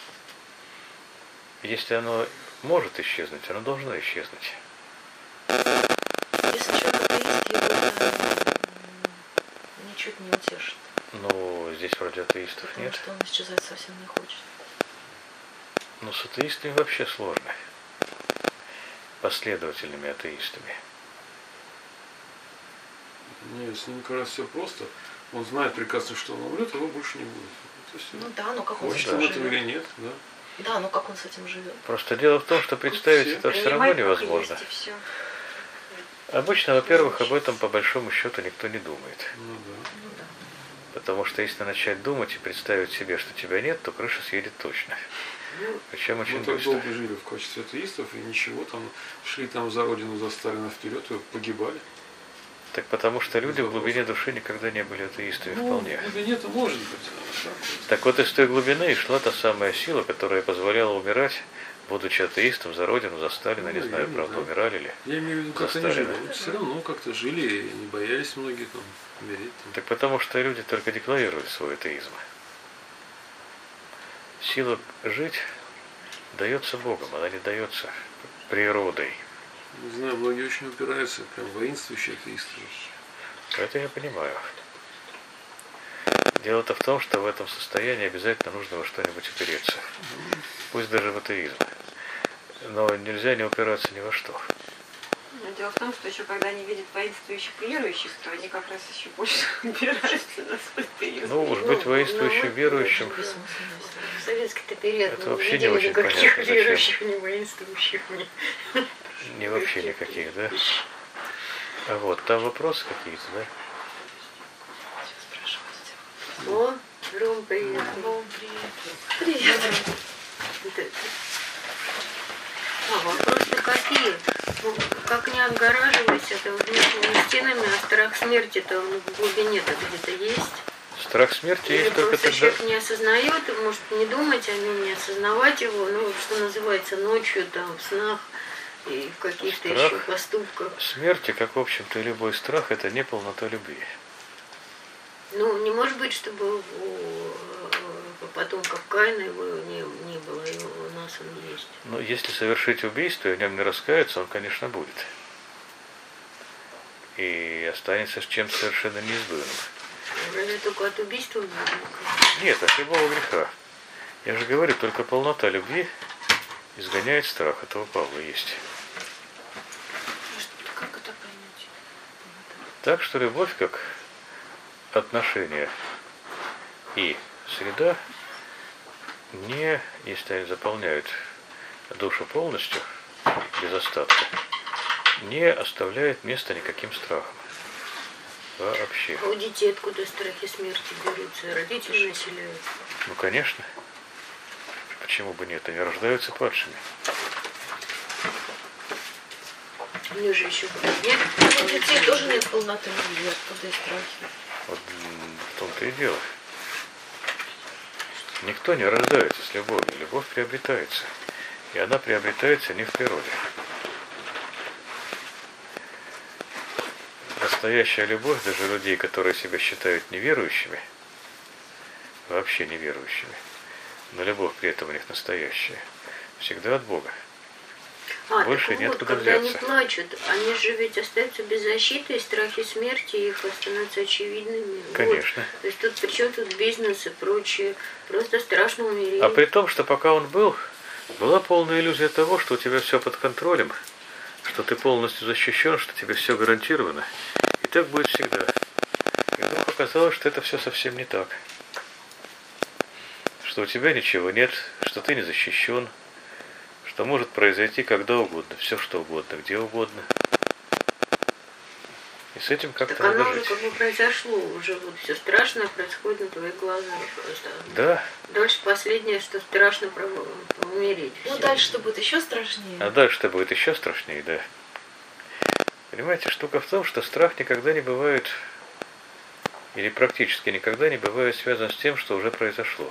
Если оно может исчезнуть, оно должно исчезнуть. Если человек атеист, его это м, ничуть не утешит. Но здесь вроде атеистов Потому нет. что он исчезать совсем не хочет. Но с атеистами вообще сложно. Последовательными атеистами. Нет, с ним как раз все просто. Он знает прекрасно, что он умрет, его больше не будет. Это всё. Ну да, но как он с Хочет этим он этого живет? или нет, да? Да, но как он с этим живет? Просто дело в том, что представить Все. это все равно невозможно. Все. Обычно, во-первых, об этом по большому счету никто не думает. Ну да. Ну да. Потому что если начать думать и представить себе, что тебя нет, то крыша съедет точно. Ну, Причем очень мы так быстро. долго жили в качестве атеистов, и ничего, там шли там за родину, за Сталина вперед, и погибали. Так потому что люди в глубине души никогда не были атеистами Ну, вполне. в глубине-то может быть. а так вот. Так вот из той глубины и шла та самая сила, которая позволяла умирать, будучи атеистом, за родину, за Сталина, не Ну, знаю, я не правда, знаю. умирали ли. Я имею в виду, как они Заставили. жили. Все равно как-то жили, и не боялись многие там умереть. Там. Так потому что люди только декларируют свой атеизм. Сила жить дается Богом, она не дается природой. Не знаю, многие очень упираются, прям воинствующие атеисты. Это я понимаю. Дело-то в том, что в этом состоянии обязательно нужно во что-нибудь упереться. Пусть даже в атеизм. Но нельзя не упираться ни во что. Но дело в том, что еще когда они видят воинствующих верующих, то они как раз еще больше упираются на свой атеизм. Ну, уж быть воинствующим ну, верующим, В советский-то период Это мы вообще не видели очень никаких понятно, зачем. верующих, ни воинствующих, ни... не вообще никаких, да? А вот, там вопросы какие-то, да? О, Ром, привет. Ром, привет. Привет. Это- А, вопросы какие? Ну, как не отгораживайся, это вот между стенами, а страх смерти-то он в глубине-то где-то есть. Страх смерти Или есть только просто тогда... человек не осознает, может не думать о нем, не осознавать его, ну, что называется, ночью, там, в снах и в каких-то Страх еще поступках. Смерти, как в общем-то и любой страх, это не полнота любви. Ну, не может быть, чтобы у э, потомков Каина его не, не было, и у нас он есть. Но если совершить убийство и в нем не раскаяться, он, конечно, будет. И останется с чем-то совершенно неизбывным. Разве только от убийства будет? Нет, от любого греха. Я же говорю, только полнота любви изгоняет страх. Это у Павла есть. А что, как это понять? Так что любовь как отношение и среда не, если они заполняют душу полностью, без остатка, не оставляет места никаким страхам. Вообще. А у детей откуда страхи смерти берутся? Родители населяют. Ну, конечно. Почему бы нет? Они рождаются падшими. У них же еще нет. Ну, у детей тоже нет полноты любви, откуда и страхи. Вот м, в том-то и дело. Никто не рождается с любовью. Любовь приобретается. И она приобретается не в природе. Настоящая любовь, даже людей, которые себя считают неверующими, вообще неверующими, но любовь при этом у них настоящая, всегда от Бога. А, Больше так нет вот, куда когда они взяться. плачут, они же ведь остаются без защиты, и страхи смерти их становятся очевидными. Вот. Конечно. То есть тут при чем тут бизнес и прочее? Просто страшно умереть. А при том, что пока он был, была полная иллюзия того, что у тебя все под контролем, что ты полностью защищен, что тебе все гарантировано. И так будет всегда. И вдруг оказалось, что это все совсем не так. Что у тебя ничего нет, что ты не защищен, что может произойти когда угодно, все что угодно, где угодно. И с этим как-то Так оно надо уже жить. как бы произошло, уже вот все страшное происходит на твоих глазах просто. Да, Дальше последнее, что страшно про- умереть. Ну, Всё. дальше-то будет еще страшнее. а дальше-то будет еще страшнее, да. Понимаете, штука в том, что страх никогда не бывает, или практически никогда не бывает связан с тем, что уже произошло.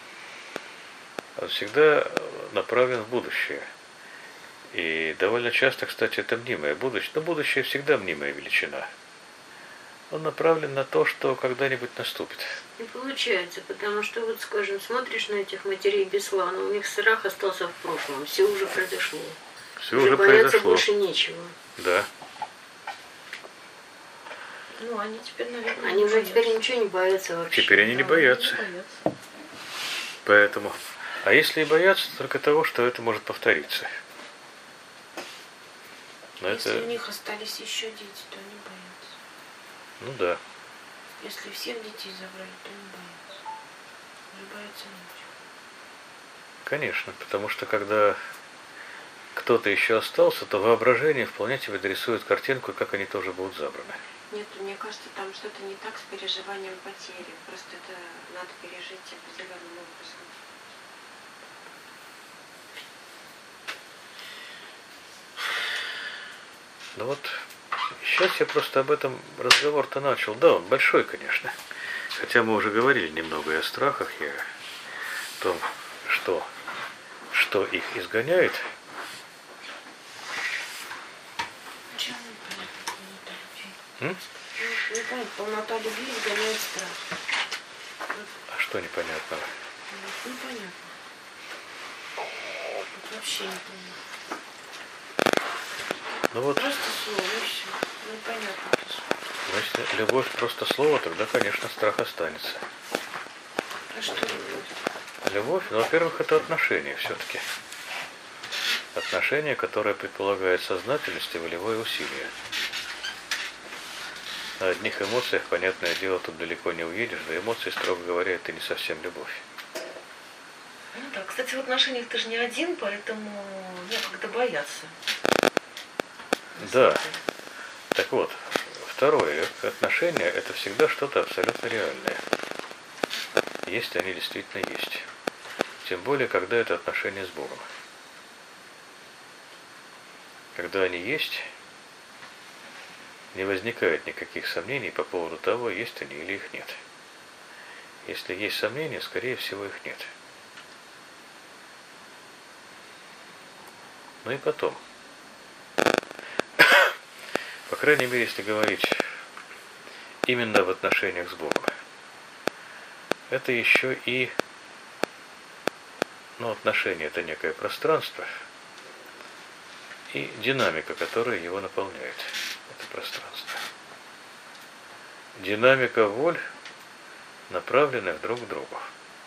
Он всегда направлен в будущее. И довольно часто, кстати, это мнимое будущее. Но будущее всегда мнимая величина. Он направлен на то, что когда-нибудь наступит. Не получается, потому что вот, скажем, смотришь на этих матерей Беслана, у них страх остался в прошлом, все уже произошло. Все уже уже бояться произошло. больше нечего. Да. Ну, они теперь, наверное, Они не уже боятся. теперь ничего не боятся вообще. Теперь они не Да, боятся. не боятся. Поэтому. А если и боятся, то только того, что это может повториться. Но Если это... у них остались еще дети, то они боятся. Ну да. Если всех детей забрали, то не боятся. Не боятся ничего. Конечно, потому что когда кто-то еще остался, то воображение вполне тебе дорисует картинку, как они тоже будут забраны. Нет, мне кажется, там что-то не так с переживанием потери. Просто это надо пережить определенным образом. Ну вот, сейчас я просто об этом разговор-то начал. Да, он большой, конечно. Хотя мы уже говорили немного и о страхах, и о том, что, что их изгоняет. Чем непонятно полнота любви? М? Ну, не понятно, полнота любви изгоняет страх. А что непонятного? Ну, непонятно. Вот вообще непонятно. Ну вот, Просто слово, и все. Непонятно это слово. значит, любовь просто слово, тогда, конечно, страх останется. А что любовь? Любовь, ну, во-первых, это отношение все-таки. Отношение, которое предполагает сознательность и волевое усилие. На одних эмоциях, понятное дело, тут далеко не уедешь, да эмоции, строго говоря, это не совсем любовь. Ну да, кстати, в отношениях ты же не один, поэтому некогда бояться. Да. Так вот, второе, отношения это всегда что-то абсолютно реальное. Если они действительно есть. Тем более, когда это отношения с Богом. Когда они есть, не возникает никаких сомнений по поводу того, есть они или их нет. Если есть сомнения, скорее всего, их нет. Ну и потом. По крайней мере, если говорить именно в отношениях с Богом. Это еще и, ну, отношения это некое пространство и динамика, которая его наполняет. Это пространство. Динамика воль, направленных друг к другу.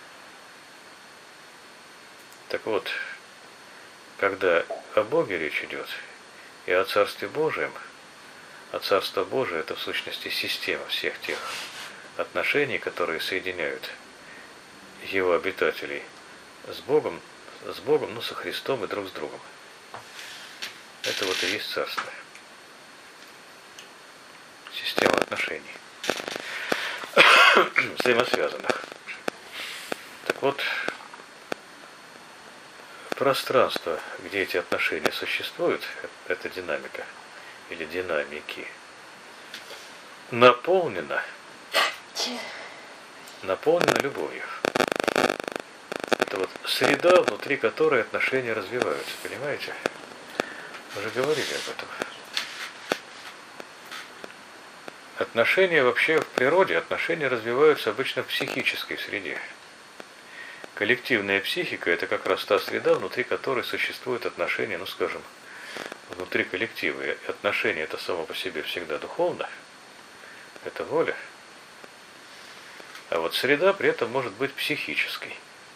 Так вот, когда о Боге речь идет и о Царстве Божьем, а Царство Божие это в сущности система всех тех отношений, которые соединяют его обитателей с Богом, с Богом, ну, со Христом и друг с другом. Это вот и есть Царство. Система отношений, взаимосвязанных. Так вот, пространство, где эти отношения существуют, это динамика или динамики, наполнено, наполнено любовью. Это вот среда, внутри которой отношения развиваются, понимаете? Мы же говорили об этом. Отношения вообще в природе, отношения развиваются обычно в психической среде. Коллективная психика – это как раз та среда, внутри которой существуют отношения, ну скажем, внутри коллектива. И отношения – это само по себе всегда духовно, это воля. А вот среда при этом может быть психической.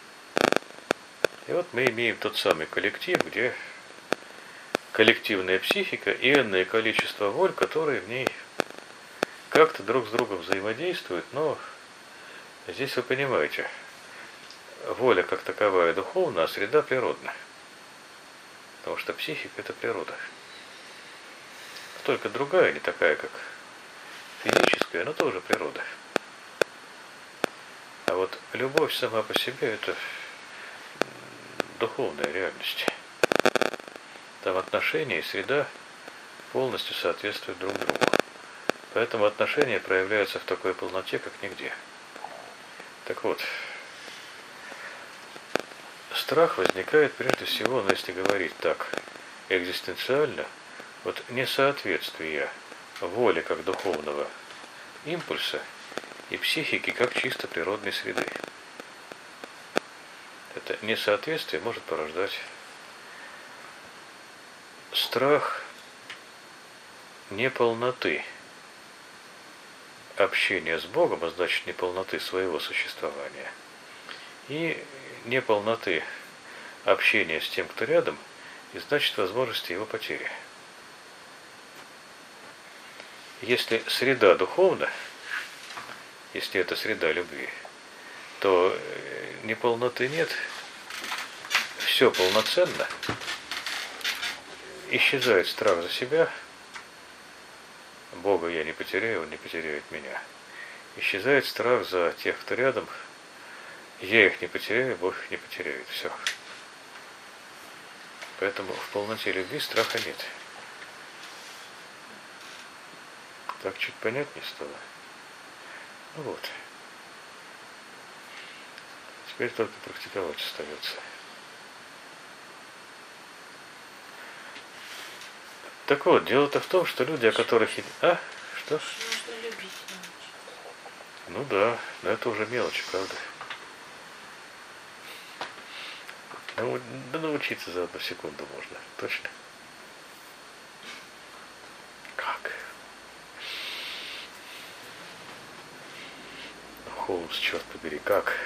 И вот мы имеем тот самый коллектив, где коллективная психика и энное количество воль, которые в ней как-то друг с другом взаимодействуют, но здесь вы понимаете, воля как таковая духовна, а среда природна. Потому что психика – это природа. Только другая, не такая, как физическая, но тоже природа. А вот любовь сама по себе – это духовная реальность. Там отношения и среда полностью соответствуют друг другу. Поэтому отношения проявляются в такой полноте, как нигде. Так вот, страх возникает прежде всего, но если говорить так, экзистенциально, вот несоответствие воли как духовного импульса и психики как чисто природной среды. Это несоответствие может порождать страх неполноты общения с Богом, а значит неполноты своего существования, и неполноты общения с тем, кто рядом, и значит возможности его потери. если среда духовна, если это среда любви, то неполноты нет, все полноценно, исчезает страх за себя, Бога я не потеряю, Он не потеряет меня. Исчезает страх за тех, кто рядом, я их не потеряю, Бог их не потеряет. Все. Поэтому в полноте любви страха нет. Так чуть понятнее стало. Ну вот. Теперь только практиковать остается. Так вот, дело-то в том, что люди, о которых... А? Что? Нужно любить научиться. Ну да, но это уже мелочи, правда. Ну, да научиться за одну секунду можно, точно. Как? Холмс, черт побери, как?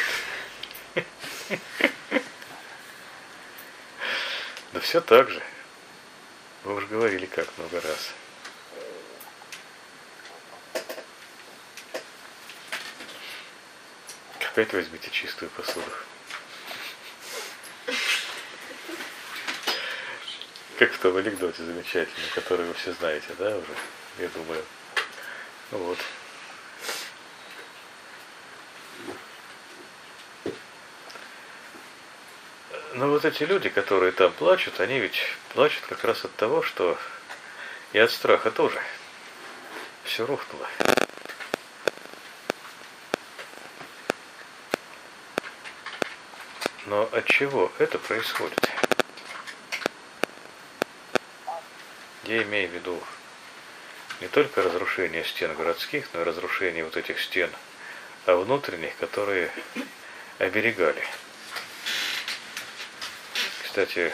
Да все так же. Мы уже говорили как много раз. Опять возьмите чистую посуду. Как в том анекдоте замечательном, который вы все знаете, да, уже, я думаю. Ну вот. Но вот эти люди, которые там плачут, они ведь плачут как раз от того, что и от страха тоже. Все рухнуло. Но от чего это происходит? Я имею в виду не только разрушение стен городских, но и разрушение вот этих стен, а внутренних, которые оберегали. Кстати,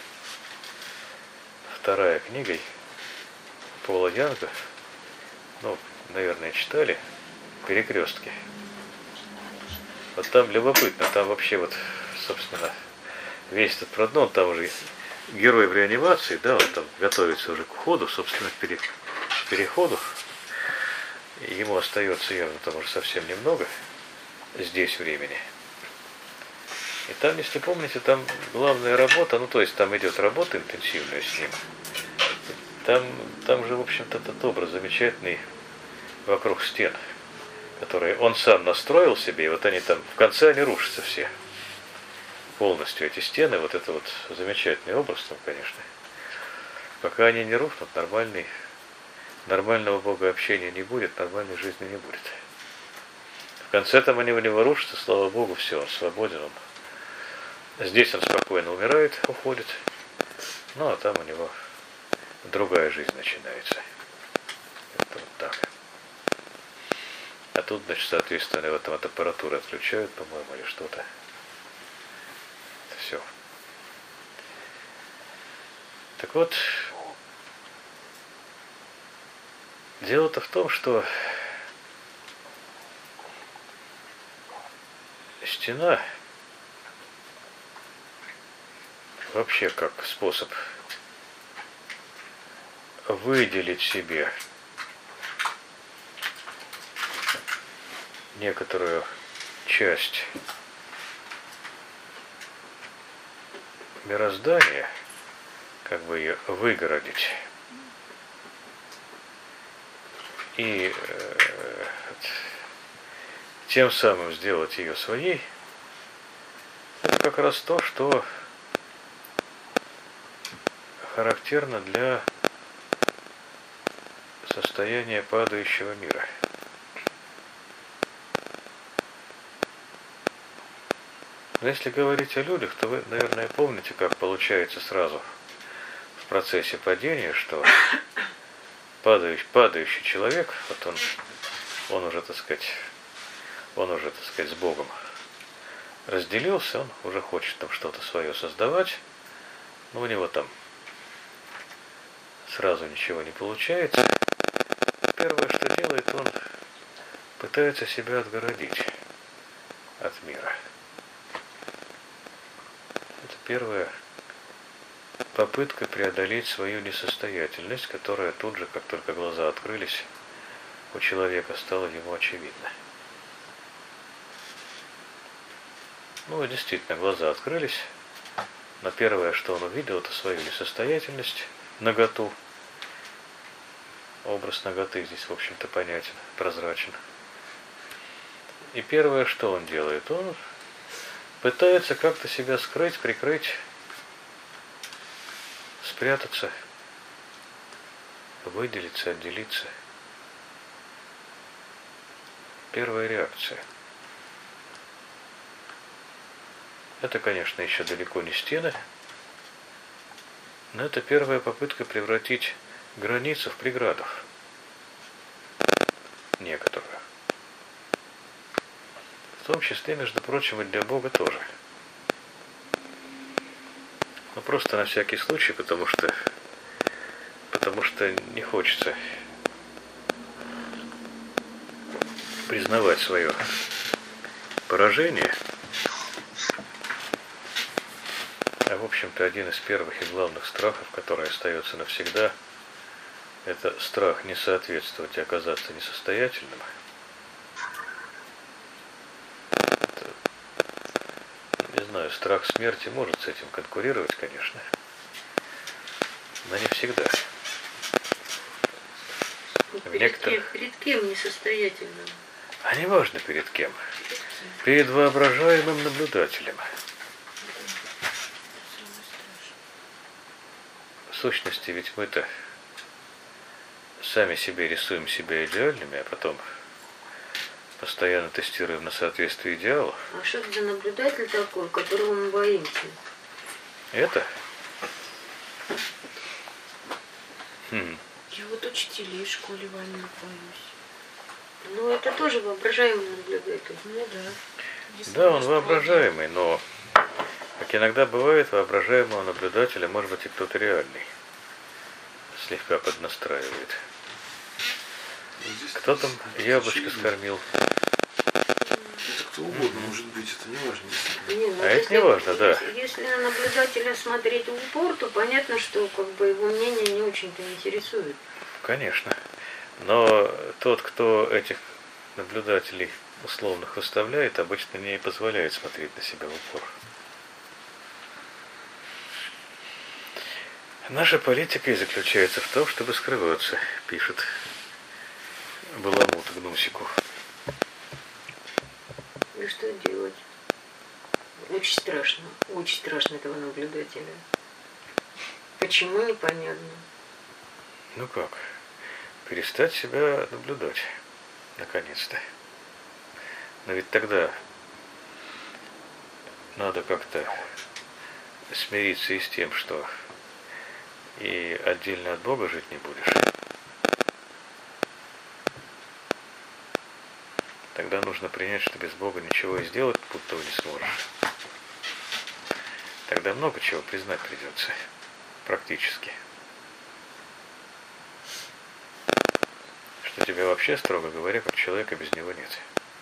вторая книга Пола Янга, ну, наверное, читали, «Перекрестки». Вот там любопытно, там вообще вот, собственно, весь этот продно, там уже герой в реанимации, да, он там готовится уже к уходу, собственно, к переходу. И ему остается явно там уже совсем немного здесь времени. И там, если помните, там главная работа, ну то есть там идет работа интенсивная с ним. Там, там же, в общем-то, этот образ замечательный вокруг стен, которые он сам настроил себе, и вот они там, в конце они рушатся все. Полностью эти стены, вот это вот замечательный образ там, конечно. Пока они не рухнут, нормальный, нормального богообщения не будет, нормальной жизни не будет. В конце там они в него рушатся, слава Богу, все, он свободен, он. Здесь он спокойно умирает, уходит, ну а там у него другая жизнь начинается. Это вот так. А тут, значит, соответственно, вот там от аппаратуры отключают, по-моему, или что-то. Это все. Так вот, дело-то в том, что стена вообще как способ выделить себе некоторую часть мироздания, как бы ее выгородить и э, тем самым сделать ее своей, это как раз то, что характерно для состояния падающего мира. Но если говорить о людях, то вы, наверное, помните, как получается сразу в процессе падения, что падающий, падающий человек, вот он, он уже, так сказать, он уже, так сказать, с Богом разделился, он уже хочет там что-то свое создавать, но у него там сразу ничего не получается. Первое, что делает, он пытается себя отгородить от мира. Это первое, попытка преодолеть свою несостоятельность, которая тут же, как только глаза открылись, у человека стало ему очевидно. Ну, и действительно, глаза открылись, но первое, что он увидел, это свою несостоятельность, наготу. Образ наготы здесь, в общем-то, понятен, прозрачен. И первое, что он делает, он пытается как-то себя скрыть, прикрыть, спрятаться, выделиться, отделиться. Первая реакция. Это, конечно, еще далеко не стены, но это первая попытка превратить границу в преграду. Некоторую. В том числе, между прочим, и для Бога тоже. Ну, просто на всякий случай, потому что, потому что не хочется признавать свое поражение. А, в общем-то, один из первых и главных страхов, который остается навсегда, это страх не соответствовать и оказаться несостоятельным. Это, не знаю, страх смерти может с этим конкурировать, конечно, но не всегда. Перед, некоторых... кем, перед кем несостоятельным? А не важно перед кем. Перед воображаемым наблюдателем. В сущности, ведь мы-то сами себе рисуем себя идеальными, а потом постоянно тестируем на соответствие идеалу. А что это за наблюдатель такой, которого мы боимся? Это? Хм. Я вот учителей в школе войны боюсь. Ну, это тоже воображаемый наблюдатель. Ну да. Если Да, он воображаемый, но, как иногда бывает, воображаемого наблюдателя может быть и кто-то реальный. Слегка поднастраивает. Кто там яблочко скормил? Это кто угодно может быть, это не важно. Не, ну, А это если, не важно, да. Если, если на наблюдателя смотреть в упор, то понятно, что как бы его мнение не очень-то интересует. Конечно. Но тот, кто этих наблюдателей условных выставляет, обычно не позволяет смотреть на себя в упор. Наша политика и заключается в том, чтобы скрываться, пишет Баламут Гнусику. И что делать? Очень страшно, очень страшно этого наблюдателя. Почему, непонятно. Ну как? Перестать себя наблюдать. Наконец-то. Но ведь тогда надо как-то смириться и с тем, что и отдельно от Бога жить не будешь. Тогда нужно принять, что без Бога ничего и сделать будто бы не сможешь. Тогда много чего признать придется. Практически. Что тебя вообще, строго говоря, как человека без него нет.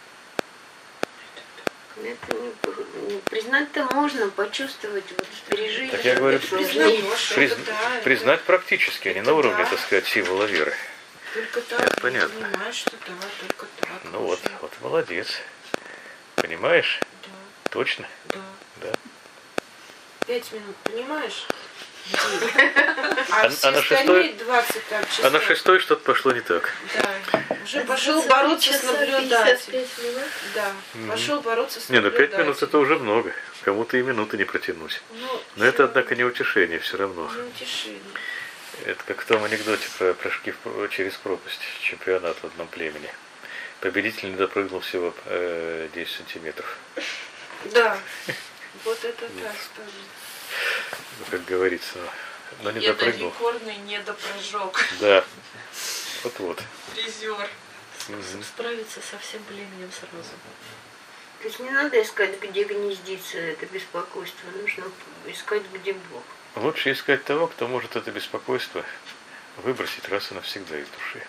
Это не, не, признать-то можно, почувствовать, вот, пережить. Так я говорю, признаешь, приз, это да, признать это, практически, а не на уровне, да. так сказать, символа веры. Только так, Это ты понятно. понимаешь, что да, только так. Ну можно. вот, вот молодец. Понимаешь? Да, Точно? да. Да. Пять минут, понимаешь? А, А- все а на остальные шестой- двадцать там часов. А на шестой что-то пошло не так. Да, уже пошел двадцать бороться с часа наблюдателем. пятьдесят пять минут. Да, Мгм. пошел бороться с Не, ну наблюдателем. пять минут это уже много. Кому-то и минуты не протянуть. Ну, Но это, однако, не утешение все равно. не утешение. Это как в том анекдоте про прыжки в про- через пропасть. Чемпионат в одном племени. Победитель не допрыгнул всего э, десять сантиметров. Да, вот это да, скажи. Ну, как говорится, но не допрыгнул. Рекордный недопрыжок. Да. Вот-вот. Призер. Мгм. Справиться со всем племенем сразу. То есть не надо искать, где гнездится это беспокойство, нужно искать, где Бог. Лучше искать того, кто может это беспокойство выбросить раз и навсегда из души.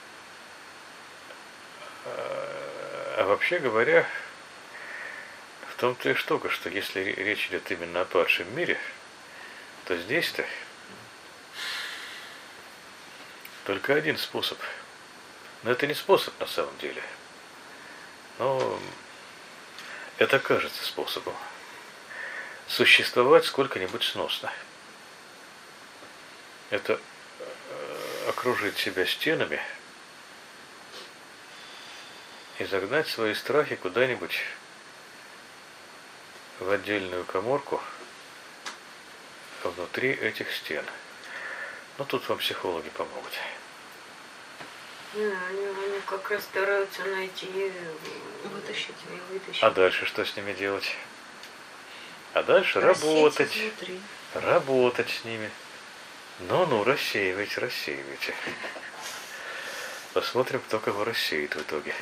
А вообще говоря, В том-то и штука, что если речь идет именно о падшем мире, то здесь-то только один способ. Но это не способ на самом деле. Но это кажется способом. Существовать сколько-нибудь сносно. Это окружить себя стенами и загнать свои страхи куда-нибудь в отдельную каморку внутри этих стен. Но тут вам психологи помогут. Не, они, они как раз стараются найти, Вытащить. и вытащить. А дальше что с ними делать? А дальше Рассеять работать. изнутри. Работать с ними. Ну-ну, рассеивайте, рассеивайте. Посмотрим, кто кого рассеет в итоге.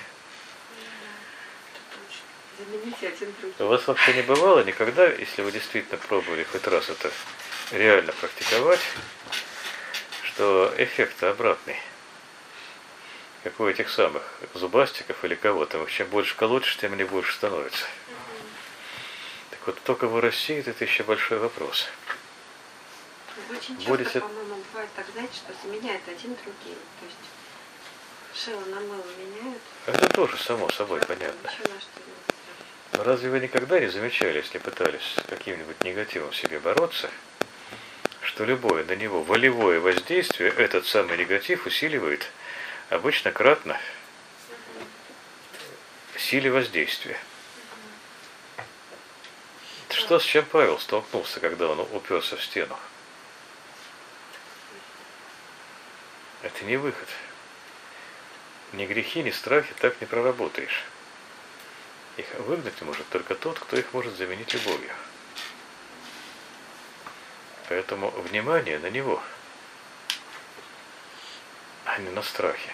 Замените один другим. У вас вообще не бывало никогда, если вы действительно пробовали хоть раз это реально практиковать, что эффект обратный, как у этих самых зубастиков или кого-то, чем больше колотишь, тем они больше становится. Так вот, кто кого рассеет, это еще большой вопрос. Очень часто, Будете- по-моему, бывает так, знаете, что заменяет один другим. То есть шило на мыло меняют. Это тоже само собой понятно. Еще на что-нибудь. Но разве вы никогда не замечали, если пытались с каким-нибудь негативом в себе бороться, что любое на него волевое воздействие этот самый негатив усиливает обычно кратно силе воздействия? Что с чем Павел столкнулся, когда он уперся в стену? Это не выход. Ни грехи, ни страхи так не проработаешь. Их выгнать может только тот, кто их может заменить любовью. Поэтому внимание на него, а не на страхе.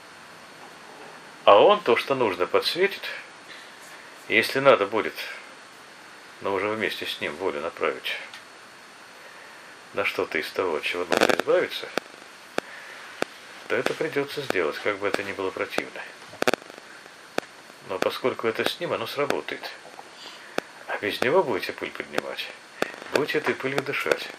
А он то, что нужно, подсветит. И если надо будет, но уже вместе с ним волю направить на что-то из того, от чего нужно избавиться, то это придется сделать, как бы это ни было противно. Но поскольку это с ним, оно сработает. А без него будете пыль поднимать, будете этой пылью дышать.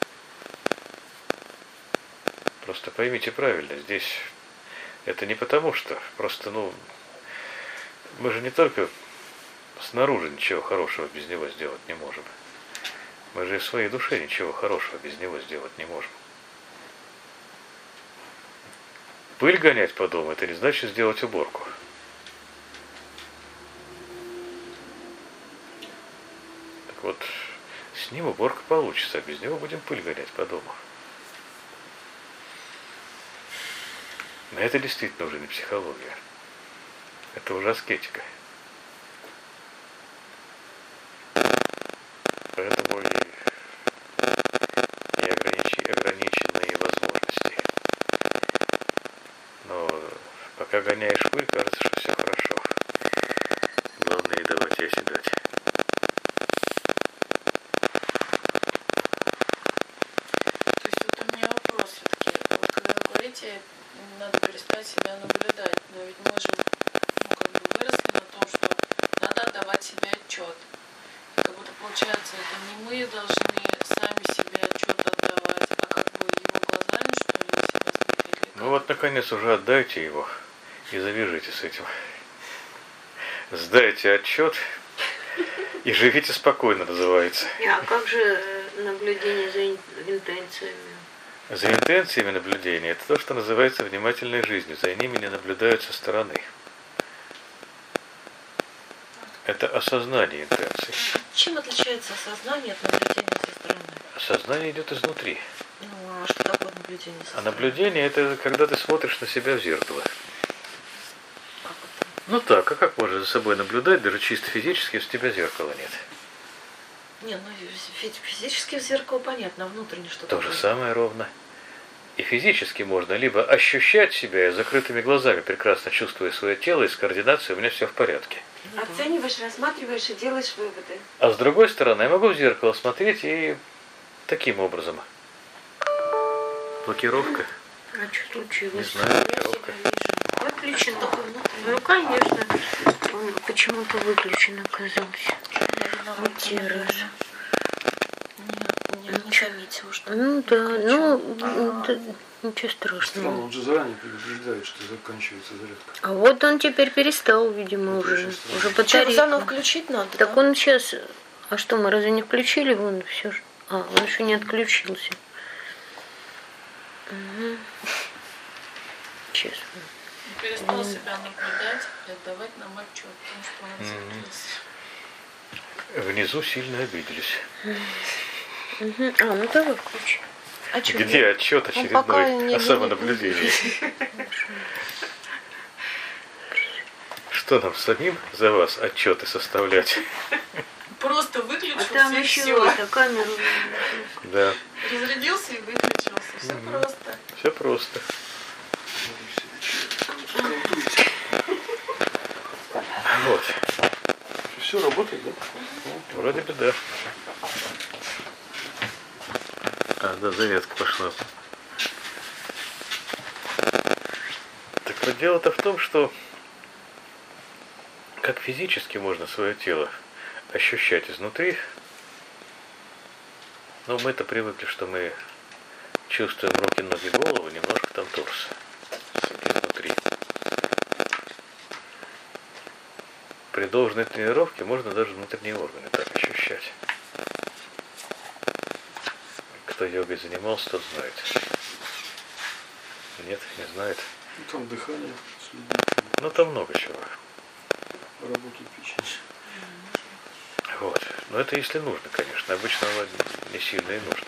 Просто поймите правильно, здесь это не потому, что просто, ну, мы же не только снаружи ничего хорошего без него сделать не можем. Мы же и в своей душе ничего хорошего без него сделать не можем. Пыль гонять по дому, это не значит сделать уборку. Так вот, с ним уборка получится, а без него будем пыль гонять по дому. Но это действительно уже не психология. Это уже аскетика. Поэтому и, и ограничи, ограниченные возможности. Но пока гоняешь пыль, кажется, что все хорошо. Главное, не давать ей оседать. То есть вот у меня вопрос все-таки. Вот когда вы говорите, надо перестать себя наблюдать, но ведь мы же ну, как бы выросли на том, что надо отдавать себе отчет. Как будто получается, это не мы должны сами себе отчет отдавать, а как бы его глазами, что ли, на себя смотреть. Ну вот, наконец, уже отдайте его и завяжите с этим. Сдайте отчет и живите спокойно, называется. А как же э, наблюдение за ин- интенциями? За интенциями наблюдения это то, что называется внимательной жизнью. За ними не наблюдают со стороны. Это осознание интенций. Чем отличается осознание от наблюдения со стороны? Осознание идет изнутри. Ну, а что такое наблюдение со А стороны? наблюдение это когда ты смотришь на себя в зеркало. Как это? Ну так, а как можно за собой наблюдать, даже чисто физически, если у тебя зеркала нет? Не, ну фи- физически в зеркало понятно, а внутренне что То же такое? самое ровно. И физически можно либо ощущать себя и закрытыми глазами, прекрасно чувствуя свое тело, и с координацией у меня все в порядке. Ну, да. Оцениваешь, рассматриваешь и делаешь выводы. А с другой стороны, я могу в зеркало смотреть и таким образом. Блокировка? А что Не случилось? знаю, Я блокировка. себя вижу. Выключено. Такое внутреннее. Ну, конечно. Он почему-то выключен оказался. Террас. Не, не, не заметила, что... Ну да, ну, А. да, ничего Странно, страшного. он же заранее предупреждает, что заканчивается зарядка. А вот он теперь перестал, видимо, Это уже. очень странно. Уже Что, батарейка. заново включить надо, Так да? он сейчас... А что, мы разве не включили? Вон все же. А, он еще не отключился. Угу. Честно. Перестал себя наблюдать и отдавать нам отчет, потому что он Мгм. отзывался. Внизу сильно обиделись. Угу. А, ну давай включи. А чё, Где нет? отчет Он пока очередной не- о не- самонаблюдении? Что нам самим за вас отчеты составлять? Просто А выключился там и еще все. это, камеру. Да, Разрядился и выключился. Все Мгм. просто. все просто. Вот, Все работает, да? вроде бы да. А, да, зарядка пошла. Так вот дело-то в том, что как физически можно свое тело ощущать изнутри, но мы-то привыкли, что мы чувствуем руки, ноги, голову, немножко там торс изнутри. При должной тренировке можно даже внутренние органы так ощущать. Кто йогой занимался, тот знает. Нет, не знает. Ну, там дыхание следит, Ну там много чего. работает печень. Вот. Но это если нужно, конечно. Обычно оно не сильно и нужно.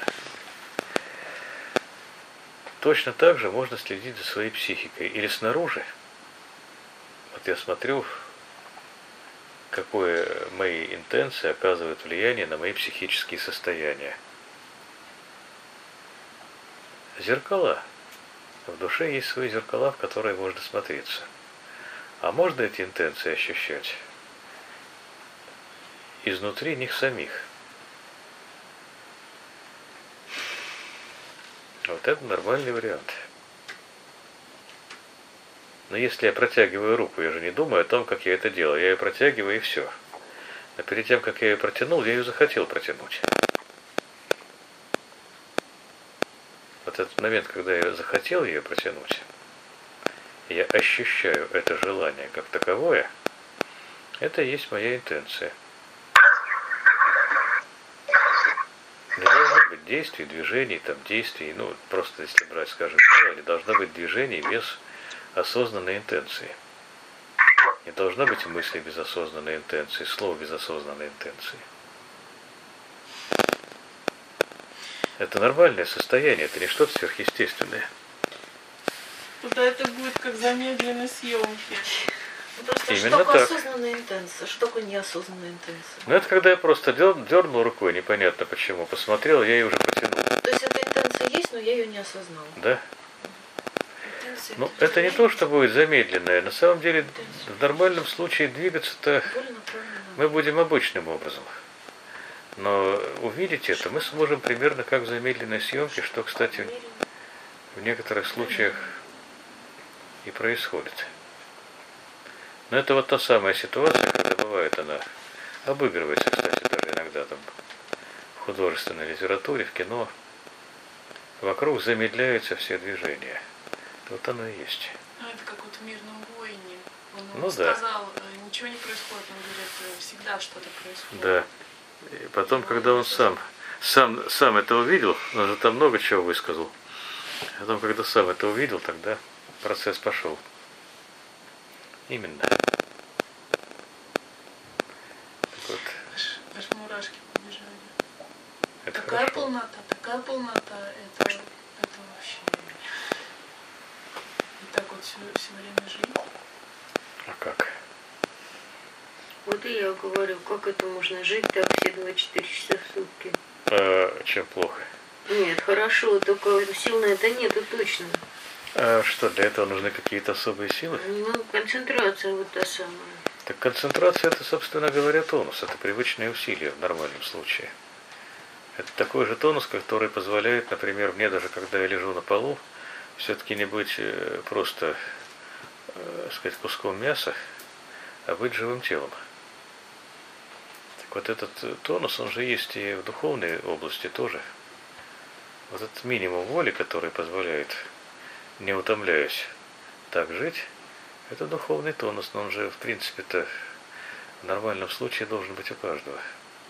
Точно так же можно следить за своей психикой. Или снаружи. Вот я смотрю, какое мои интенции оказывают влияние на мои психические состояния. Зеркала. В душе есть свои зеркала, в которые можно смотреться. А можно эти интенции ощущать изнутри них самих. Вот это нормальный вариант. Но если я протягиваю руку, я же не думаю о том, как я это делаю. Я ее протягиваю и все. А перед тем, как я ее протянул, я ее захотел протянуть. Вот этот момент, когда я захотел ее протянуть, я ощущаю это желание как таковое, это и есть моя интенция. Не должно быть действий, движений, там действий, ну просто если брать, скажем, тело, не должно быть движений без осознанной интенции. Не должно быть мысли без осознанной интенции, слов без осознанной интенции. Это нормальное состояние, это не что-то сверхъестественное. Тогда это будет как замедленной съемки. Ну, просто Именно что такое так. осознанная интенция, что такое неосознанная интенция? Ну это когда я просто дер- дернул рукой, непонятно почему, посмотрел, я ее уже потянул. То есть эта интенция есть, но я ее не осознала. Да? Ну, это не то, что будет замедленное. На самом деле, в нормальном случае двигаться-то Более направлена. мы будем обычным образом. Но увидеть это мы сможем примерно как в замедленной съемке, что, кстати, в некоторых случаях и происходит. Но это вот та самая ситуация, когда бывает она, обыгрывается, кстати, даже иногда там в художественной литературе, в кино. Вокруг замедляются все движения. Вот оно и есть. Ну, это как вот в «Мирном воине». Он Ну да. сказал, э, ничего не происходит. Он говорит, э, всегда что-то происходит. Да. И потом, когда он сам, сам, сам это увидел, он же там много чего высказал. Потом, когда сам это увидел, тогда процесс пошел. Именно. Так вот, Аж, аж мурашки побежали. это Такая хорошо. полнота, такая полнота. Это, это вообще... И так вот все, все время жить. А как? Вот и я говорю, как это можно жить так все двадцать четыре часа в сутки? А, чем плохо? Нет, хорошо, только сил на это нету точно. А что, для этого нужны какие-то особые силы? Ну, концентрация вот та самая. Так концентрация это, собственно говоря, тонус. Это привычные усилия в нормальном случае. Это такой же тонус, который позволяет, например, мне даже когда я лежу на полу, все-таки не быть э, просто, э, сказать, куском мяса, а быть живым телом. Так вот этот тонус, он же есть и в духовной области тоже. Вот этот минимум воли, который позволяет, не утомляясь, так жить, это духовный тонус, но он же, в принципе-то, в нормальном случае должен быть у каждого.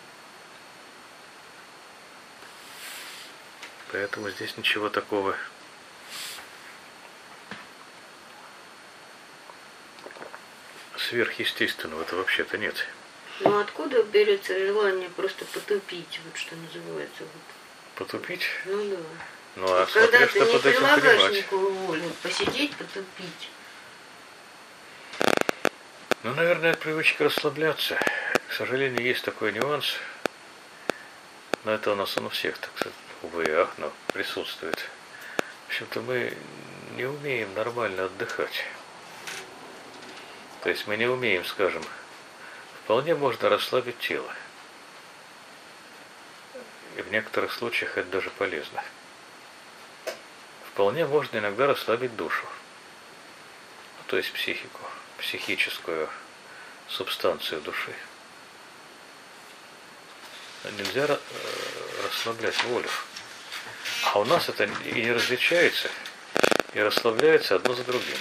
Поэтому здесь ничего такого сверхъестественного-то вообще-то нет. Ну откуда берется желание просто потупить, вот что называется? Вот. Потупить? Ну да. Ну а Когда смотря ты что не под этим прилагаешь понимать. никакой воли, посидеть, потупить. Ну, наверное, от привычки расслабляться. К сожалению, есть такой нюанс. Но это у нас он у всех, так сказать, увы и ах, но присутствует. В общем-то, мы не умеем нормально отдыхать. То есть мы не умеем, скажем, вполне можно расслабить тело. И в некоторых случаях это даже полезно. Вполне можно иногда расслабить душу. То есть психику, психическую субстанцию души. Нельзя расслаблять волю. А у нас это и не различается, и расслабляется одно за другим.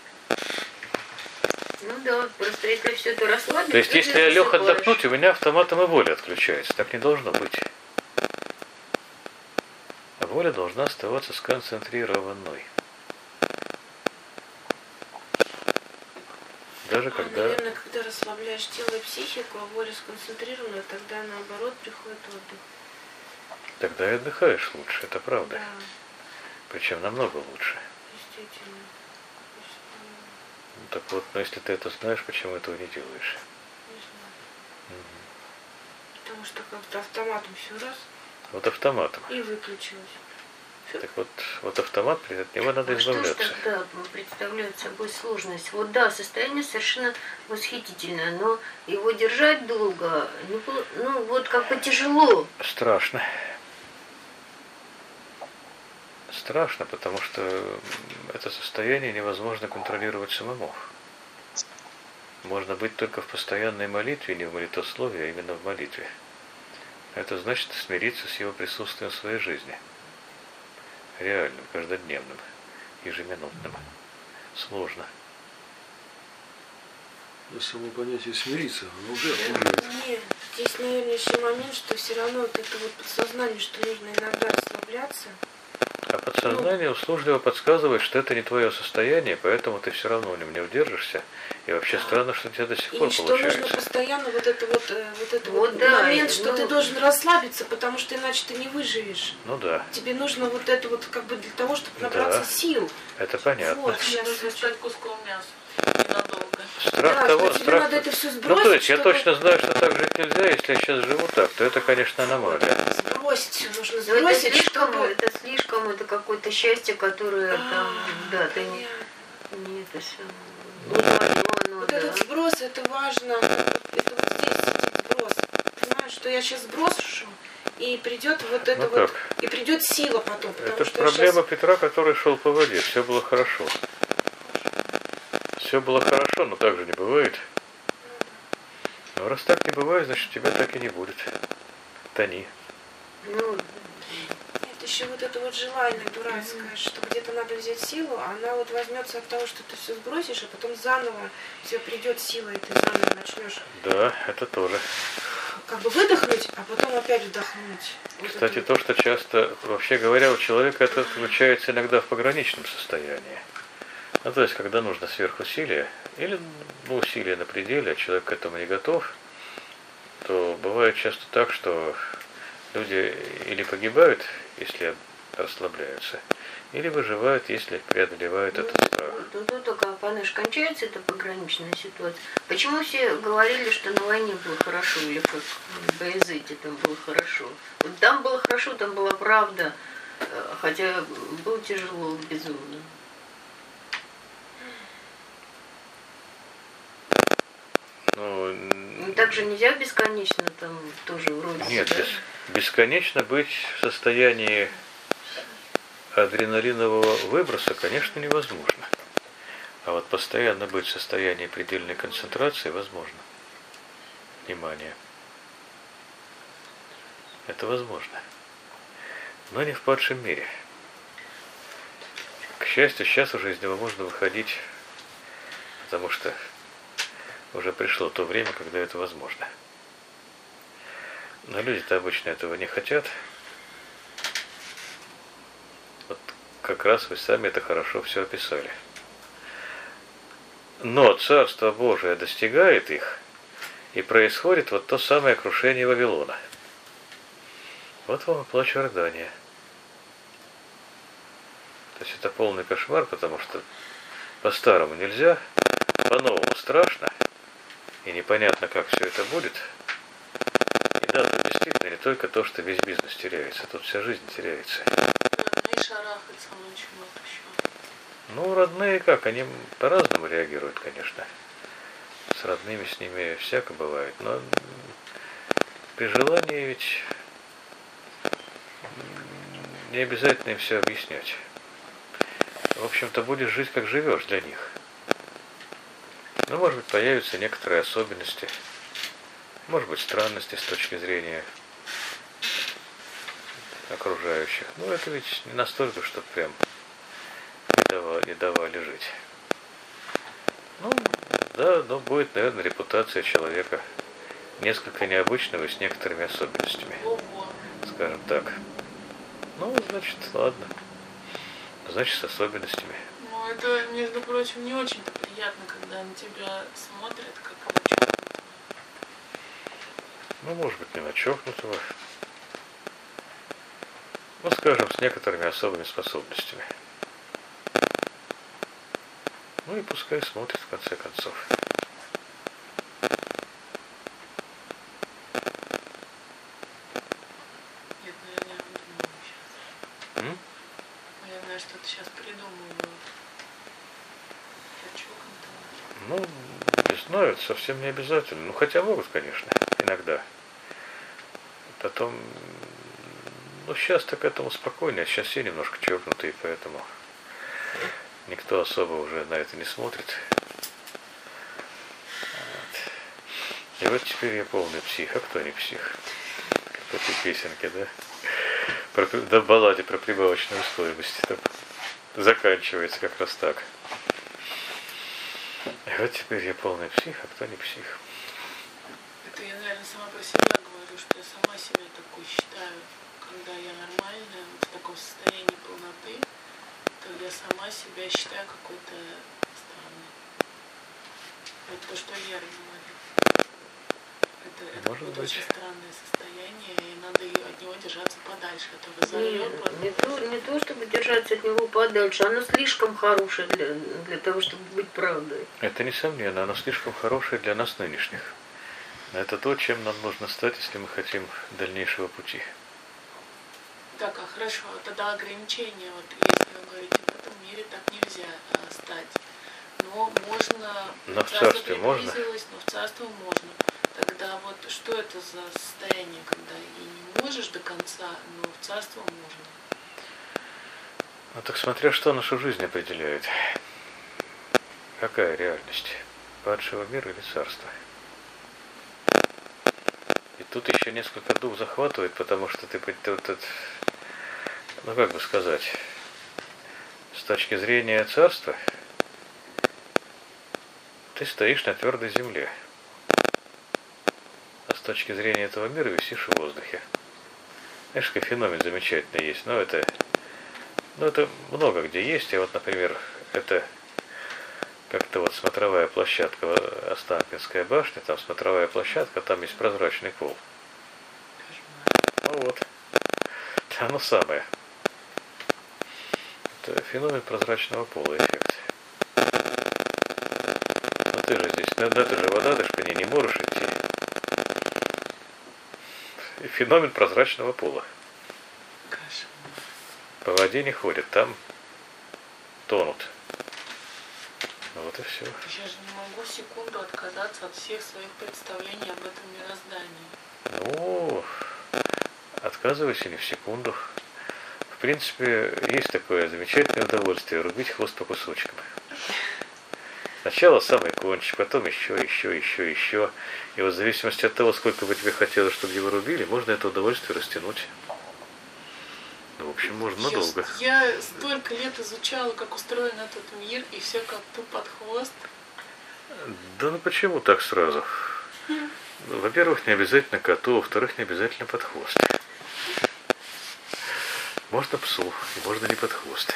Ну да, просто если все это расслабить... То есть, если я лег отдохнуть, у меня автоматом и воля отключается. Так не должно быть. А воля должна оставаться сконцентрированной. Даже А, когда... наверное, когда расслабляешь тело и психику, а воля сконцентрирована, тогда наоборот приходит отдых. Тогда и отдыхаешь лучше, это правда. Да, Причем намного лучше. действительно. Ну, так вот, но если ты это знаешь, почему этого не делаешь? Не знаю. Угу. Потому что как-то автоматом все раз Вот автоматом. и выключилось. Так вот, вот автомат, от него надо А что ж избавляться. тогда представляет собой сложность? Вот да, состояние совершенно восхитительное, но его держать долго, не пол- ну вот как бы тяжело. Страшно. Страшно, потому что это состояние невозможно контролировать самому. Можно быть только в постоянной молитве, не в молитвословии, а именно в молитве. Это значит смириться с его присутствием в своей жизни. Реальным, каждодневным, ежеминутным. Сложно. Но само понятие смириться, оно уже отпугивает. Нет, здесь, наверное, еще момент, что все равно вот это вот подсознание, что нужно иногда расслабляться. А подсознание услужливо подсказывает, что это не твое состояние, поэтому ты все равно в нем не удержишься. И вообще странно, что у тебя до сих пор И что получается. нужно постоянно вот это вот, э, вот, это Вот вот да, момент, и, что ну, ты должен расслабиться, потому что иначе ты не выживешь. Ну да, Тебе нужно вот это вот как бы для того, чтобы набраться Да. сил. это понятно. Вот, Мне сейчас нужно стать куском мяса. Ненадолго. Страх Да, того, что тебе страх... надо это все Ну сбросить. то есть я чтобы точно знаю, что так жить нельзя, если я сейчас живу так, то это, конечно, аномалия. Сбросить все нужно Но это сбросить, слишком, чтобы... это слишком, это какое-то счастье, которое там, да, ты не, Понятно. не это самое. Не твое оно, Вот да. этот сброс, это важно. Это вот здесь сидит сброс. Понимаешь, что я сейчас сброшу, и придет вот это Ну вот, как? и придет сила потом. Потому Это что проблема я Петра, который шел по воде. Все было хорошо. Все было хорошо, но так же не бывает. Но раз так не бывает, значит тебя так и не будет. Тони. Ну, щас- Нет, еще вот это вот желание дурацкое, что где-то надо взять силу, а она вот возьмется от того, что ты все сбросишь, а потом заново тебе придет сила, и ты заново начнешь Да, это тоже. как бы выдохнуть, а потом опять вдохнуть. Вот Кстати, это то, что часто, вообще говоря, у человека это включается иногда в пограничном состоянии. Ну, то есть, когда нужно сверхусилие, или ну, усилие на пределе, а человек к этому не готов, то бывает часто так, что люди или погибают, если расслабляются, или выживают, если преодолевают этот страх. ну, тут только, понимаешь, кончается эта пограничная ситуация. Почему все говорили, что на войне было хорошо, или как в Баязыте там было хорошо? Вот там было хорошо, там была правда, э, хотя было тяжело, безумно. Ну, Ну, так же нельзя бесконечно там тоже вроде нет, да? бес- бесконечно быть в состоянии адреналинового выброса, конечно, невозможно. А вот постоянно быть в состоянии предельной концентрации возможно. Внимание. Это возможно. Но не в падшем мире. К счастью, сейчас уже из него можно выходить, потому что уже пришло то время, когда это возможно. Но люди-то обычно этого не хотят. Вот как раз вы сами это хорошо все описали. Но Царство Божие достигает их, и происходит вот то самое крушение Вавилона. Вот вам и плач рыдания. То есть это полный кошмар, потому что по-старому нельзя, по-новому страшно, и непонятно, как все это будет. И да, тут действительно не только то, что весь бизнес теряется, тут вся жизнь теряется. Родные шарахаются очень много еще. Ну, родные как, они по-разному реагируют, конечно. С родными, с ними всяко бывает, но при желании ведь не обязательно им все объяснять. В общем-то, будешь жить, как живешь для них. Ну, может быть, появятся некоторые особенности, может быть, странности с точки зрения окружающих. Но это ведь не настолько, чтобы прям не давали, не давали жить. Ну, да, но будет, наверное, репутация человека несколько необычного и с некоторыми особенностями. Ого. Скажем так. Ну, значит, ладно. Значит, с особенностями. Ну, это, между прочим, не очень-то приятно, когда на тебя смотрят, как на чокнутого. Ну, может быть, не на чокнутого. Ну, скажем, с некоторыми особыми способностями. Ну и пускай смотрит, в конце концов. Нет, ну я, наверное, думаю сейчас. М? Наверное, что-то сейчас придумаю. Про чокнутого. Ну, не знаю, это совсем не обязательно. Ну, хотя могут, конечно, иногда. Потом, ну, сейчас-то к этому спокойнее. Сейчас все немножко чокнутые, поэтому никто особо уже на это не смотрит. Вот. И вот теперь я полный псих. А кто не псих? Как в этой песенке, да? Про, да, в балладе про прибавочную стоимость. Там заканчивается как раз так. И вот теперь я полный псих, а кто не псих? Это я, наверное, сама про себя говорю, что я сама себя такой считаю. Когда я нормальная, вот в таком состоянии полноты, то я сама себя считаю какой-то странной. Вот то, что Яра говорит. Это, это Может какое-то быть. очень странное состояние, и надо ее, от него держаться подальше. Это разорвет Не, просто. не, то, не то, чтобы держаться от него подальше, оно слишком хорошее для, для того, чтобы быть правдой. Это несомненно, оно слишком хорошее для нас нынешних. Это то, чем нам нужно стать, если мы хотим дальнейшего пути. Так, а хорошо, тогда ограничения, вот если вы говорите, в этом мире так нельзя а, стать. Но можно, Но в царство царстве можно. приблизилось, но в царство можно. Тогда вот что это за состояние, когда и не можешь до конца, но в царство можно? Ну так смотря что нашу жизнь определяет. Какая реальность? Падшего мира или царства? И тут еще несколько дух захватывает, потому что ты, ты вот это, ну как бы сказать, с точки зрения царства, ты стоишь на твердой земле. А с точки зрения этого мира висишь в воздухе. Знаешь, какой феномен замечательный есть. Но это, ну, это много где есть. И вот, например, это как-то вот смотровая площадка, Останкинская башня, там смотровая площадка, там есть прозрачный пол. Ну вот. Оно самое. Это феномен прозрачного пола, эффект. Но ты же здесь, да, да, ты же вода, ты же по ней не можешь идти. И феномен прозрачного пола. По воде не ходят, там тонут. Ну вот и все. Я же не могу секунду отказаться от всех своих представлений об этом мироздании. Ну, отказывайся не в секунду. В принципе, есть такое замечательное удовольствие — рубить хвост по кусочкам. Сначала самый кончик, потом еще, еще, еще, еще. И вот в зависимости от того, сколько бы тебе хотелось, чтобы его рубили, можно это удовольствие растянуть. Ну, в общем, можно надолго. Я, я столько лет изучала, как устроен этот мир, и все коту под хвост. Да ну почему так сразу? Ну, во-первых, не обязательно коту, во-вторых, не обязательно под хвост. Можно псу, и можно не под хвост.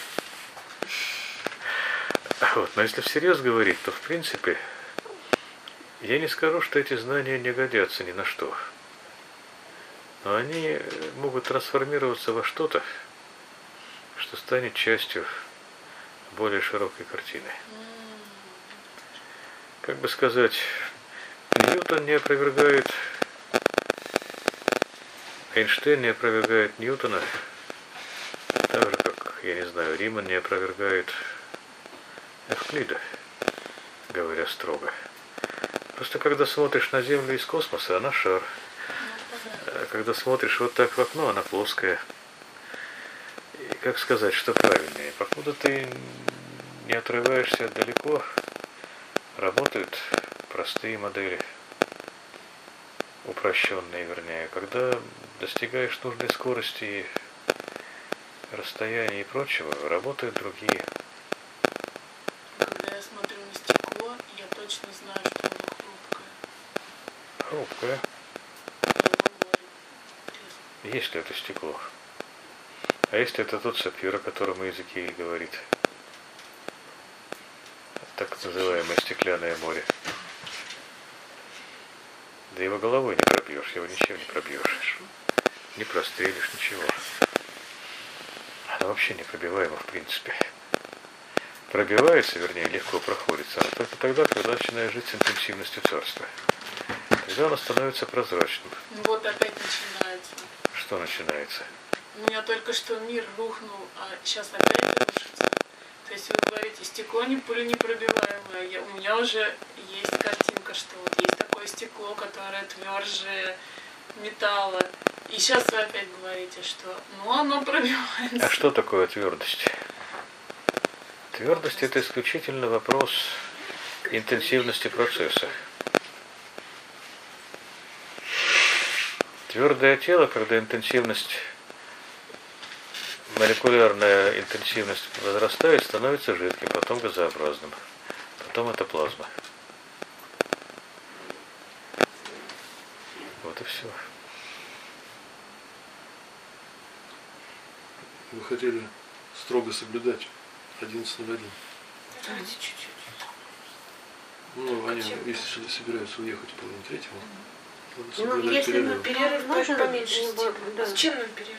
Вот. Но если всерьез говорить, то в принципе я не скажу, что эти знания не годятся ни на что. Но они могут трансформироваться во что-то, что станет частью более широкой картины. Как бы сказать, Ньютон не опровергает, Эйнштейн не опровергает Ньютона, так же, как, я не знаю, Риман не опровергает Эвклида, говоря строго. Просто когда смотришь на Землю из космоса, она шар. А когда смотришь вот так в окно, она плоская. И как сказать, что правильнее? Покуда ты не отрываешься далеко, работают простые модели, упрощенные, вернее. Когда достигаешь нужной скорости, расстояния и прочего, работают другие. Когда я смотрю на стекло, я точно знаю, что оно хрупкое. Хрупкое. Оно говорит, честно. Есть ли это стекло? А если это тот сапфир, о котором Иезекииль говорит? Так называемое стеклянное море. Да его головой не пробьешь, его ничем не пробьешь. Не прострелишь, ничего. Оно вообще непробиваемо в принципе. Пробивается, вернее, легко проходится, но только тогда, когда начинаешь жить с интенсивностью царства. Тогда оно становится прозрачным. Ну вот опять начинается. Что начинается? У меня только что мир рухнул, а сейчас опять рушится. То есть вы говорите, стекло не пуленепробиваемое. Я, у меня уже есть картинка, что вот есть такое стекло, которое тверже металла. И сейчас вы опять говорите, что ну оно пробивается. А что такое твердость? Твердость – это исключительно вопрос интенсивности процесса. Твердое тело, когда интенсивность, молекулярная интенсивность возрастает, становится жидким, потом газообразным. Потом это плазма. Вот и все. Вы хотели строго соблюдать одиннадцать ноль один. Давайте чуть-чуть. Ну, они, если собираются уехать в половине третьего, надо Ну, соблюдать если мы перерыв. Перерыв Можно поменьше. не было, да. Зачем нам перерыв?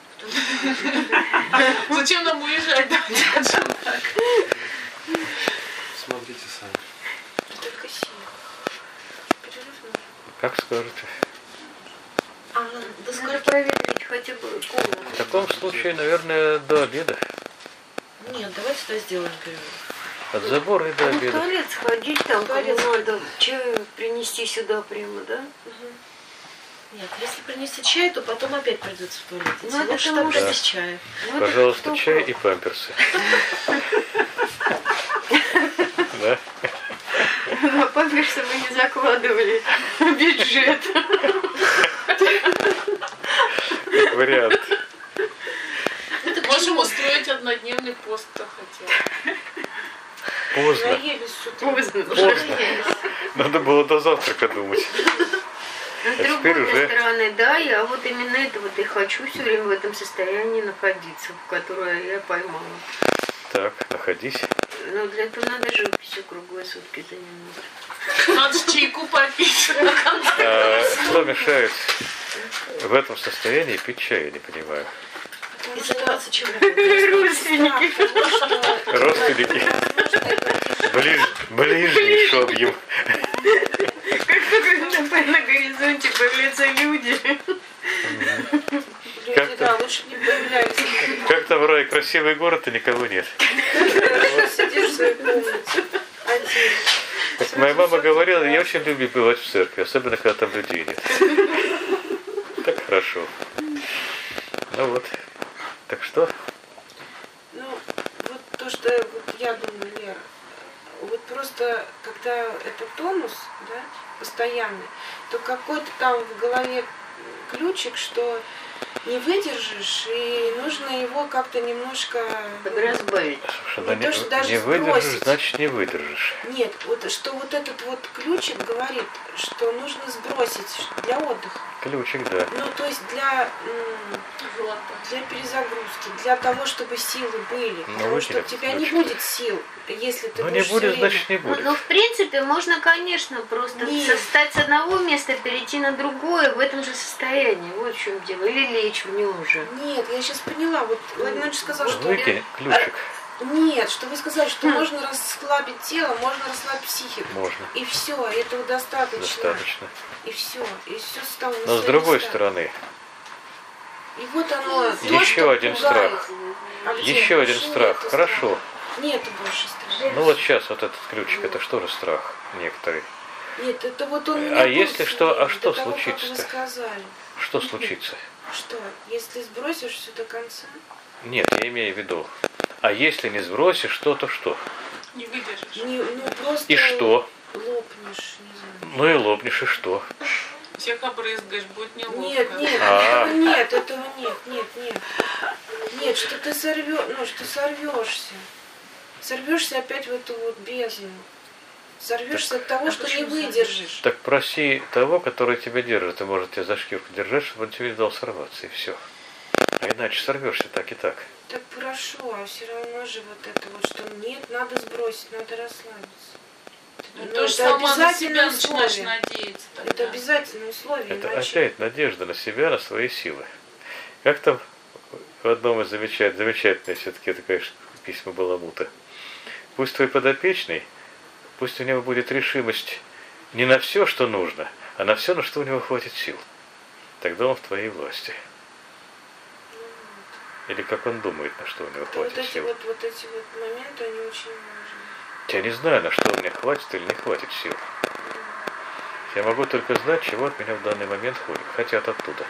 Зачем нам уезжать? Давайте скажем так. Смотрите сами. Только сила. Перерыв нужен. Как скажете. А до Надо скольки? проверить хотя бы В комнату. таком случае, наверное, до обеда. Нет, давайте тогда сделаем перерыв. От забора и до Ну, в обеда. туалет сходить, там Туалет кому надо чаю принести сюда прямо, да? Нет, если принести чай, то потом опять придется в туалет. Ну, идти. это Лучше потому тогда что- без чая. Ну, это Пожалуйста, кто чай как. и памперсы. Да? На памперсы мы не закладывали бюджет. Как вариант. Можем устроить однодневный пост, кто хотел. Поздно. Наелись с утра. Поздно. Поздно. Надо было до завтрака думать. С А теперь другой уже- стороны, да, я вот именно этого-то и хочу все время в этом состоянии находиться, в которое я поймала. Так, находись. Но для этого надо живописью круглые сутки заниматься. Надо же чайку попить. А что мешает в этом состоянии пить чай, я не понимаю. И заниматься чем угодно. Родственники. Родственники. Ближ, ближний шобьем. Как только на горизонте появляются люди. Люди, да, лучше не появлялись. Как там в рае красивый город, и никого нет. Вот сидишь в своей комнате. Один. Как моя мама говорила, я очень люблю бывать в церкви, особенно когда там людей нет. Так хорошо. Ну вот. Так что? Ну, вот то, что вот я думаю, Лера, вот просто, когда это тонус, да, постоянный, то какой-то там в голове ключик, что не выдержишь, и нужно его как-то немножко... Подразбавить. Слушай, Не да то, что даже не выдержишь, сбросить. значит не выдержишь. Нет, вот что вот этот вот ключик говорит, что нужно сбросить для отдыха. Ключик, да. Ну, то есть для, м, для перезагрузки, для того, чтобы силы были. Ну, Потому что у выкинуть тебя не ключик. будет сил, если ты Ну не будешь всё будет, время- значит не Ну, будет. ну, в принципе, можно, конечно, просто Нет. встать с одного места, перейти на другое в этом же состоянии. Вот в чем дело. Или лечь в нем же. Нет, я сейчас поняла. Вот Владимир Ильич сказал, что... Выкинь ключик. Нет, что вы сказали, что Хм. можно расслабить тело, можно расслабить психику. Можно. И все, этого достаточно. Достаточно. И все, и все стало на Но с свои другой места. стороны, И вот оно. то, еще что один пугает. страх. А где? Еще один Больше страх. нету Хорошо. страха. Нету больше страха. Ну вот сейчас вот этот ключик, это что же страх некоторый? Нет, это вот он. у А меня был если всё что- а время, что до того, как случится-то? Вы сказали. Что случится? Что, если сбросишь все до конца? Нет, я имею в виду. А если не сбросишь, что, то что? Не выдержишь. Не, ну просто. И что? Лопнешь, не знаю. Ну и лопнешь, и что? Всех обрызгаешь, будет неловко. Нет, нет, А. этого нет, этого нет, нет, нет. Нет, что ты сорвешь, ну, что сорвешься. Сорвешься опять в эту вот бездну. Сорвешься от того, а что не почему выдержишь. Так проси того, который тебя держит, и может тебя за шкирку держать, чтобы он тебе не дал сорваться, и все. А иначе сорвешься так и так. Так хорошо, а все равно же вот это вот, что нет, надо сбросить, надо расслабиться. Ну, Ну, то же это самое на себя обязательное начинаешь условие. надеяться. Это Тогда. обязательное условие, Это иначе... опять надежда на себя, на свои силы. Как там в одном из замечательных, замечательной все-таки такая письма Баламута. Пусть твой подопечный, пусть у него будет решимость не на все, что нужно, а на все, на что у него хватит сил. Тогда он в твоей власти. Или как он думает, на что у него То вот хватит эти сил. вот, вот эти вот моменты, они очень важны. Я не знаю, на что у меня хватит или не хватит сил. Я могу только знать, чего от меня в данный момент ходят, хотят оттуда.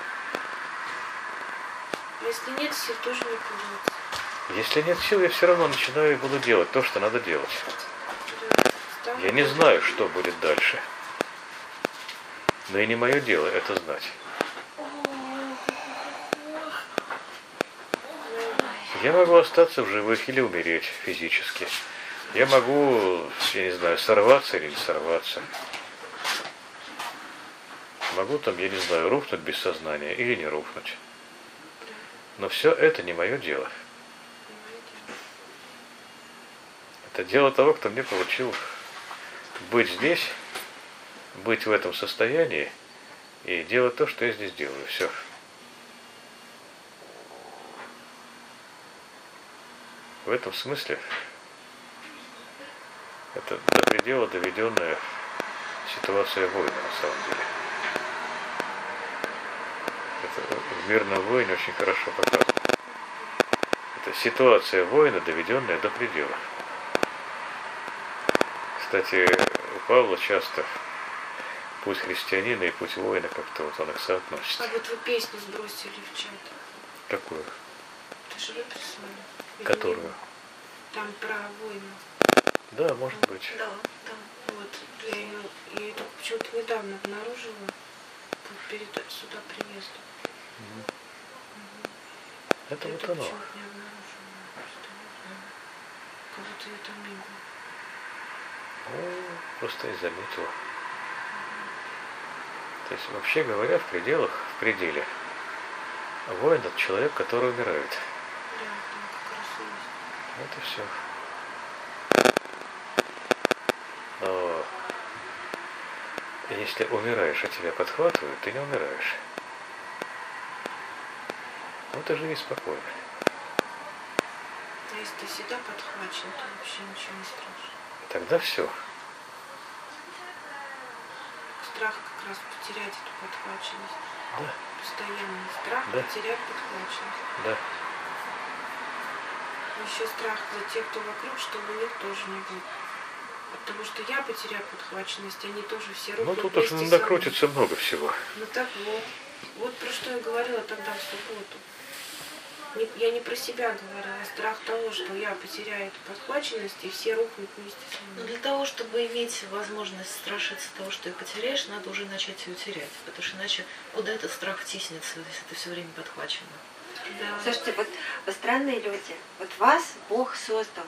А если нет сил, тоже не пугаться. Если нет сил, я все равно начинаю и буду делать то, что надо делать. Да, там Я не вот- знаю, что будет дальше. Но и не мое дело это знать. Я могу остаться в живых или умереть физически. Я могу, я не знаю, сорваться или не сорваться. Могу там, я не знаю, рухнуть без сознания или не рухнуть. Но все это не мое дело. Это дело того, кто мне поручил быть здесь, быть в этом состоянии и делать то, что я здесь делаю. Все. В этом смысле это до предела доведенная ситуация войны на самом деле. Это в мирном войне очень хорошо показано. Это ситуация войны, доведенная до предела. Кстати, у Павла часто путь христианина и путь воина как-то вот он их соотносит. А вот вы песню сбросили в чат. Какую? Это же вы прислали. Или Которую? нет? Там про войну. Да, может быть. Да, да. Вот. Я ее, я ее только почему-то недавно обнаружила. Вот перед сюда приездом. Это Я вот это оно. почему-то не обнаружила. Просто не знаю. Как будто я там не было. Ну, просто и заметила. То есть, вообще говоря, в пределах, в пределе, воин — это человек, который умирает. Да, там как раз и есть. Вот и все. Но если умираешь, а тебя подхватывают, ты не умираешь. Ну ты живи спокойно. А если ты всегда подхвачен, то вообще ничего не страшно. Тогда все. Страх как раз потерять эту подхваченность. Да, Постоянный страх Да. потерять подхваченность. да. Еще страх за тех, кто вокруг, чтобы у них тоже не будет. Потому что я потеряю подхваченность, они тоже все руки Ну тут уж накрутится много всего. Ну так вот. Вот про что я говорила тогда в субботу. Не- Я не про себя говорю, а страх того, что я потеряю эту подхваченность, и все рухнут вместе со Но мной. для того, чтобы иметь возможность страшиться того, что ты потеряешь, надо уже начать ее терять. Потому что иначе куда этот страх втиснется, если ты все время подхвачена? Да. Слушайте, вот вы странные люди. Вот вас Бог создал.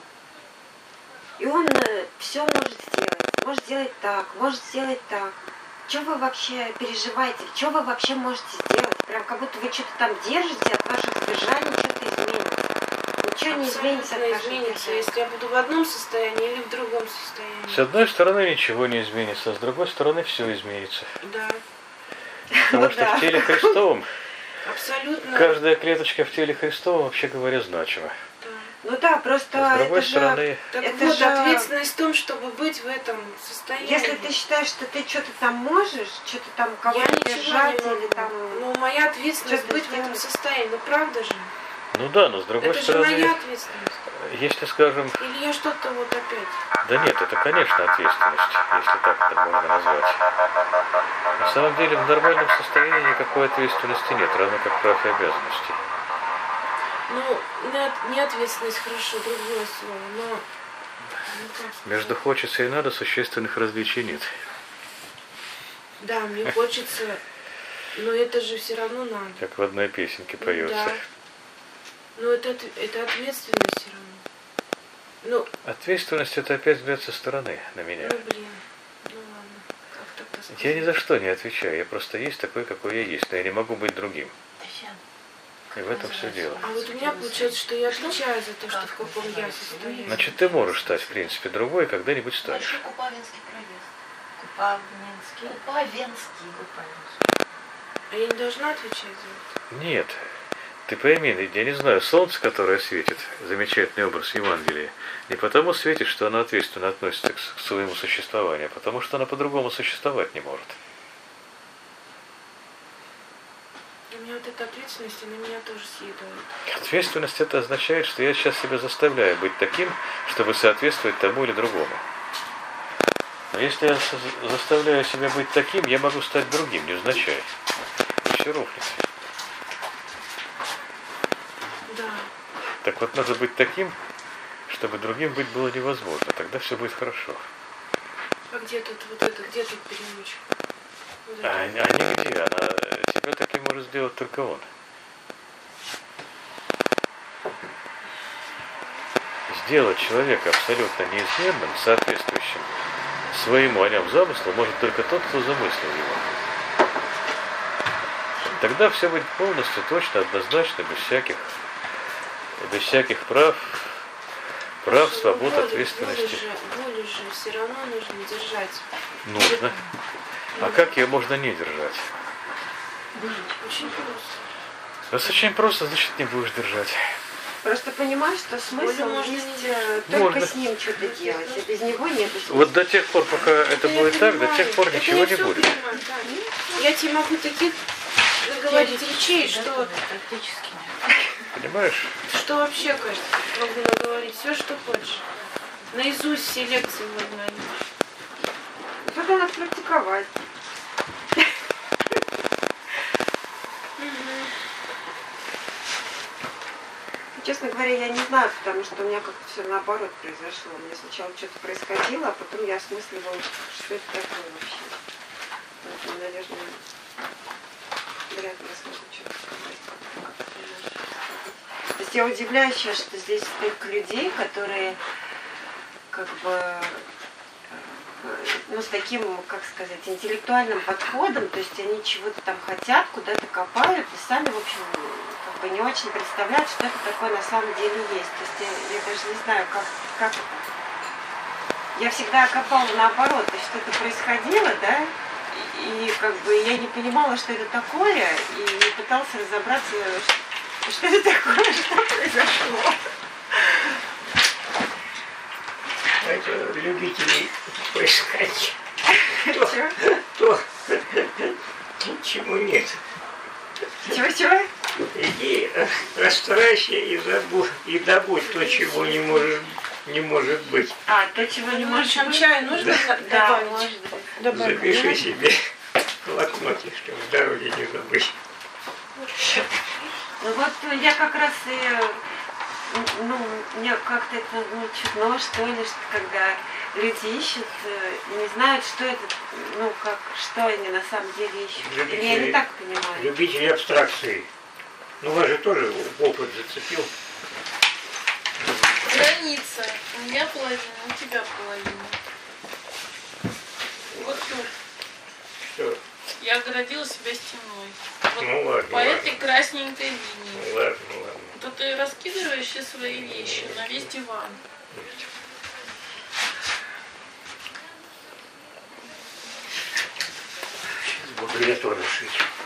И Он все может сделать. Может сделать так, может сделать так. Что вы вообще переживаете? Что вы вообще можете сделать? Прям как будто вы что-то там держите, от ваших сдержаний что-то изменится. Ничего не изменится от Абсолютно ваших изменится, сдержаний. если я буду в одном состоянии или в другом состоянии. С одной стороны ничего не изменится, а с другой стороны все изменится. Да, Потому Ну что да. в теле Христовом, абсолютно. каждая клеточка в теле Христовом, вообще говоря, значима. Да. Ну да, просто А с другой это же... стороны, Так Это вот, же- ответственность в том, чтобы быть в этом состоянии. Если ты считаешь, что ты что-то там можешь, что-то там я кого-то ничего держать не могу. или там... Ну, моя ответственность что-то быть в этом сделать. состоянии. Ну, правда же? ну да, но с другой Это же стороны, моя ответственность. если, скажем, Или я что-то вот опять. да нет, это, конечно, ответственность, если так это можно назвать. На самом деле, в нормальном состоянии никакой ответственности нет, равно как прав и обязанностей. Ну, не от- не ответственность, хорошо, другое слово, но... ну, как сказать? Между хочется и надо существенных различий нет. Да, мне хочется, но это же все равно надо. Как в одной песенке поется. Да. Но это, от- это ответственность все равно. Ну, Ответственность это опять взять со стороны на меня. ну блин, ну ладно, как так-то сказать? Я ни за что не отвечаю, я просто есть такой, какой я есть, но я не могу быть другим. И в этом все дело. А вот у меня получается, что я отвечаю за то, что в каком я состоянии. Значит, ты можешь стать, в принципе, другой, и когда-нибудь станешь. Большой Купавинский проезд. Купавинский. Купавинский. А я не должна отвечать за это? Нет. Ты пойми, я не знаю, солнце, которое светит, замечательный образ Евангелия, не потому светит, что оно ответственно относится к с- к своему существованию, а потому что оно по-другому существовать не может. У меня вот эта ответственность, она меня тоже съедает. Ответственность это означает, что я сейчас себя заставляю быть таким, чтобы соответствовать тому или другому. Но если я со- заставляю себя быть таким, я могу стать другим, невзначай. И все рухнет. Да. Так вот, надо быть таким, чтобы другим быть было невозможно. Тогда все будет хорошо. А где тут вот это, где тут перемычка? Вот это. А, а нигде. Она, тебя таким может сделать только он. Сделать человека абсолютно неизменным, соответствующим своему о нем замыслу, может только тот, кто замыслил его. Тогда все будет полностью, точно, однозначно, без всяких, без всяких прав, прав, Ну, свобод, волю- ответственности. Волю же, волю же все равно нужно держать. Нужно. А как ее можно не держать? Очень просто. Раз очень просто, значит, не будешь держать. Просто понимаешь, что смысл Волю можно есть не э, только Можно. с ним что-то делать, а без него нет смысла. Вот до тех пор, пока это я будет так, до понимаю. тех пор Это ничего я не всё будет. понимаю, да. Я тебе могу таких наговорить речей, что, Практически. Понимаешь? что вообще, кажется, могу наговорить все, что хочешь. Наизусть все лекции можно найти. Только надо практиковать. Честно говоря, я не знаю, потому что у меня как-то все наоборот произошло. У меня сначала что-то происходило, а потом я осмысливала, что это такое вообще. Поэтому, наверное, вряд ли я смогу что-то сказать. То есть я удивляюсь сейчас, что здесь столько людей, которые как бы э, ну, с таким, как сказать, интеллектуальным подходом, то есть они чего-то там хотят, куда-то копают, и сами, в общем, как бы не очень представляют, что это такое на самом деле есть. То есть я, я даже не знаю, как, как это. Я всегда копала наоборот, то есть что-то происходило, да, и, и как бы я не понимала, что это такое, и пыталась разобраться, что, что это такое, что произошло. Это любителей поискать то, Чего? то, чему нет. Чего-чего? Иди, расстарайся и забудь, и добудь то, чего не может, не может быть. А, то, чего не можешь Может, чаю нужно Да, добавить? может быть. Добавить. Запиши себе в блокноте, чтобы в дороге не забыть. Ну вот я как раз и, ну, мне как-то это, ну, чудно, что ли, что когда люди ищут э, и не знают, что это, ну, как, что они на самом деле ищут. Любители, Или я не так понимаю. Любители абстракции. Ну, вас же тоже опыт зацепил. Граница. У меня половина, у тебя половина. Вот тут. Все. Я оградила себя стеной. Вот Ну ладно, по ладно. этой красненькой линии. Ну ладно, ну ладно. То ты раскидываешь все свои вещи на весь диван. Буду я тоже шить.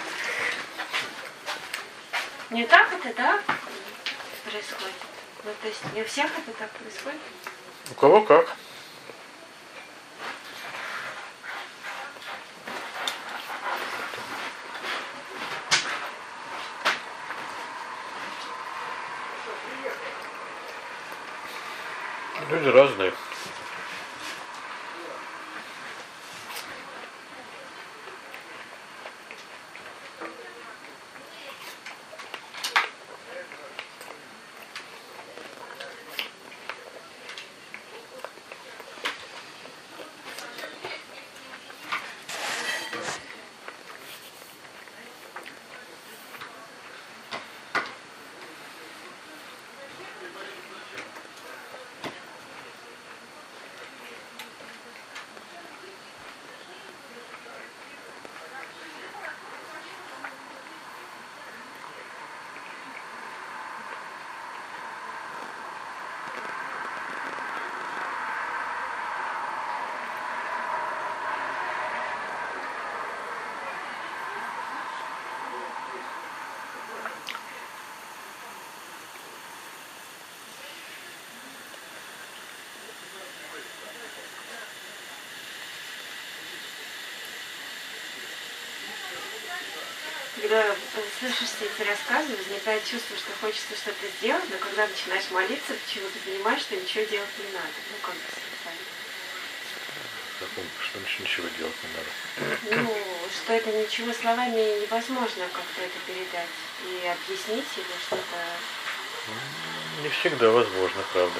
Не так это, да, происходит? Ну, то есть не у всех это так происходит? У кого как. Люди разные. Когда слышишь все эти рассказы, возникает чувство, что хочется что-то сделать, но когда начинаешь молиться, почему-то понимаешь, что ничего делать не надо. Ну, как бы специально. Что значит ничего делать не надо? Ну, что это ничего словами невозможно как-то это передать и объяснить или что-то. Не всегда возможно, правда.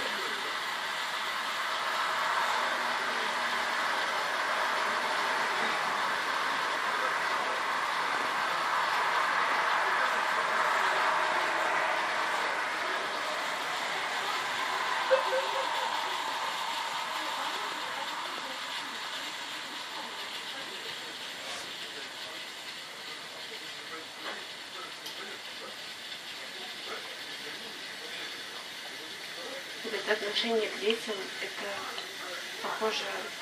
Это отношение к детям, это похоже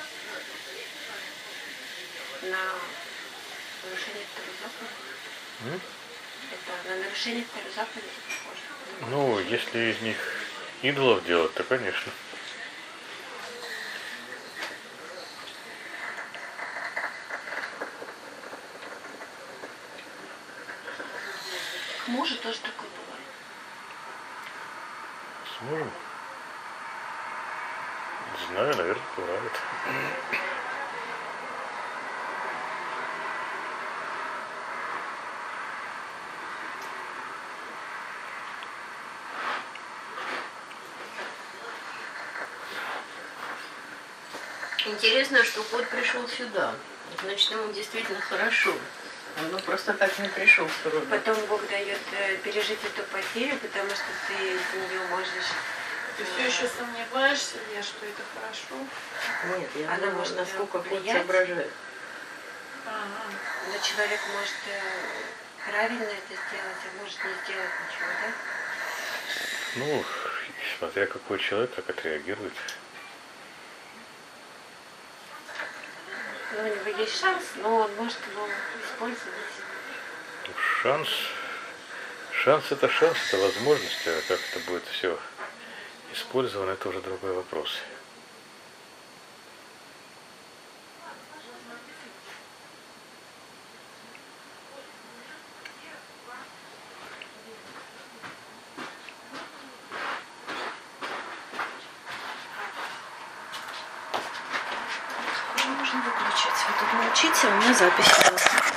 на нарушение второй заповеди. М? Это на нарушение второй заповеди похоже. Ну, если из них идолов делать, то конечно. К мужу тоже такое бывает. С мужем? Не знаю, наверное, бывает. Интересно, что кот пришел сюда. Значит, ему действительно хорошо. Он ну, просто так не пришел в суровый. Потом Бог дает э, пережить эту потерю, потому что ты из нее можешь. Ты все еще сомневаешься, я, что это хорошо? Нет, я Она думаю, может насколько кот повлиять. соображает. Ага. Но человек может э, правильно это сделать, а может не сделать ничего, да? Ну, смотря какой человек, как отреагирует. Ну, у него есть шанс, но он может его использовать. Шанс. Шанс это шанс, это возможность, а как это будет все использовано, это уже другой вопрос. Можно выключить. Вы тут молчите, у меня запись идет.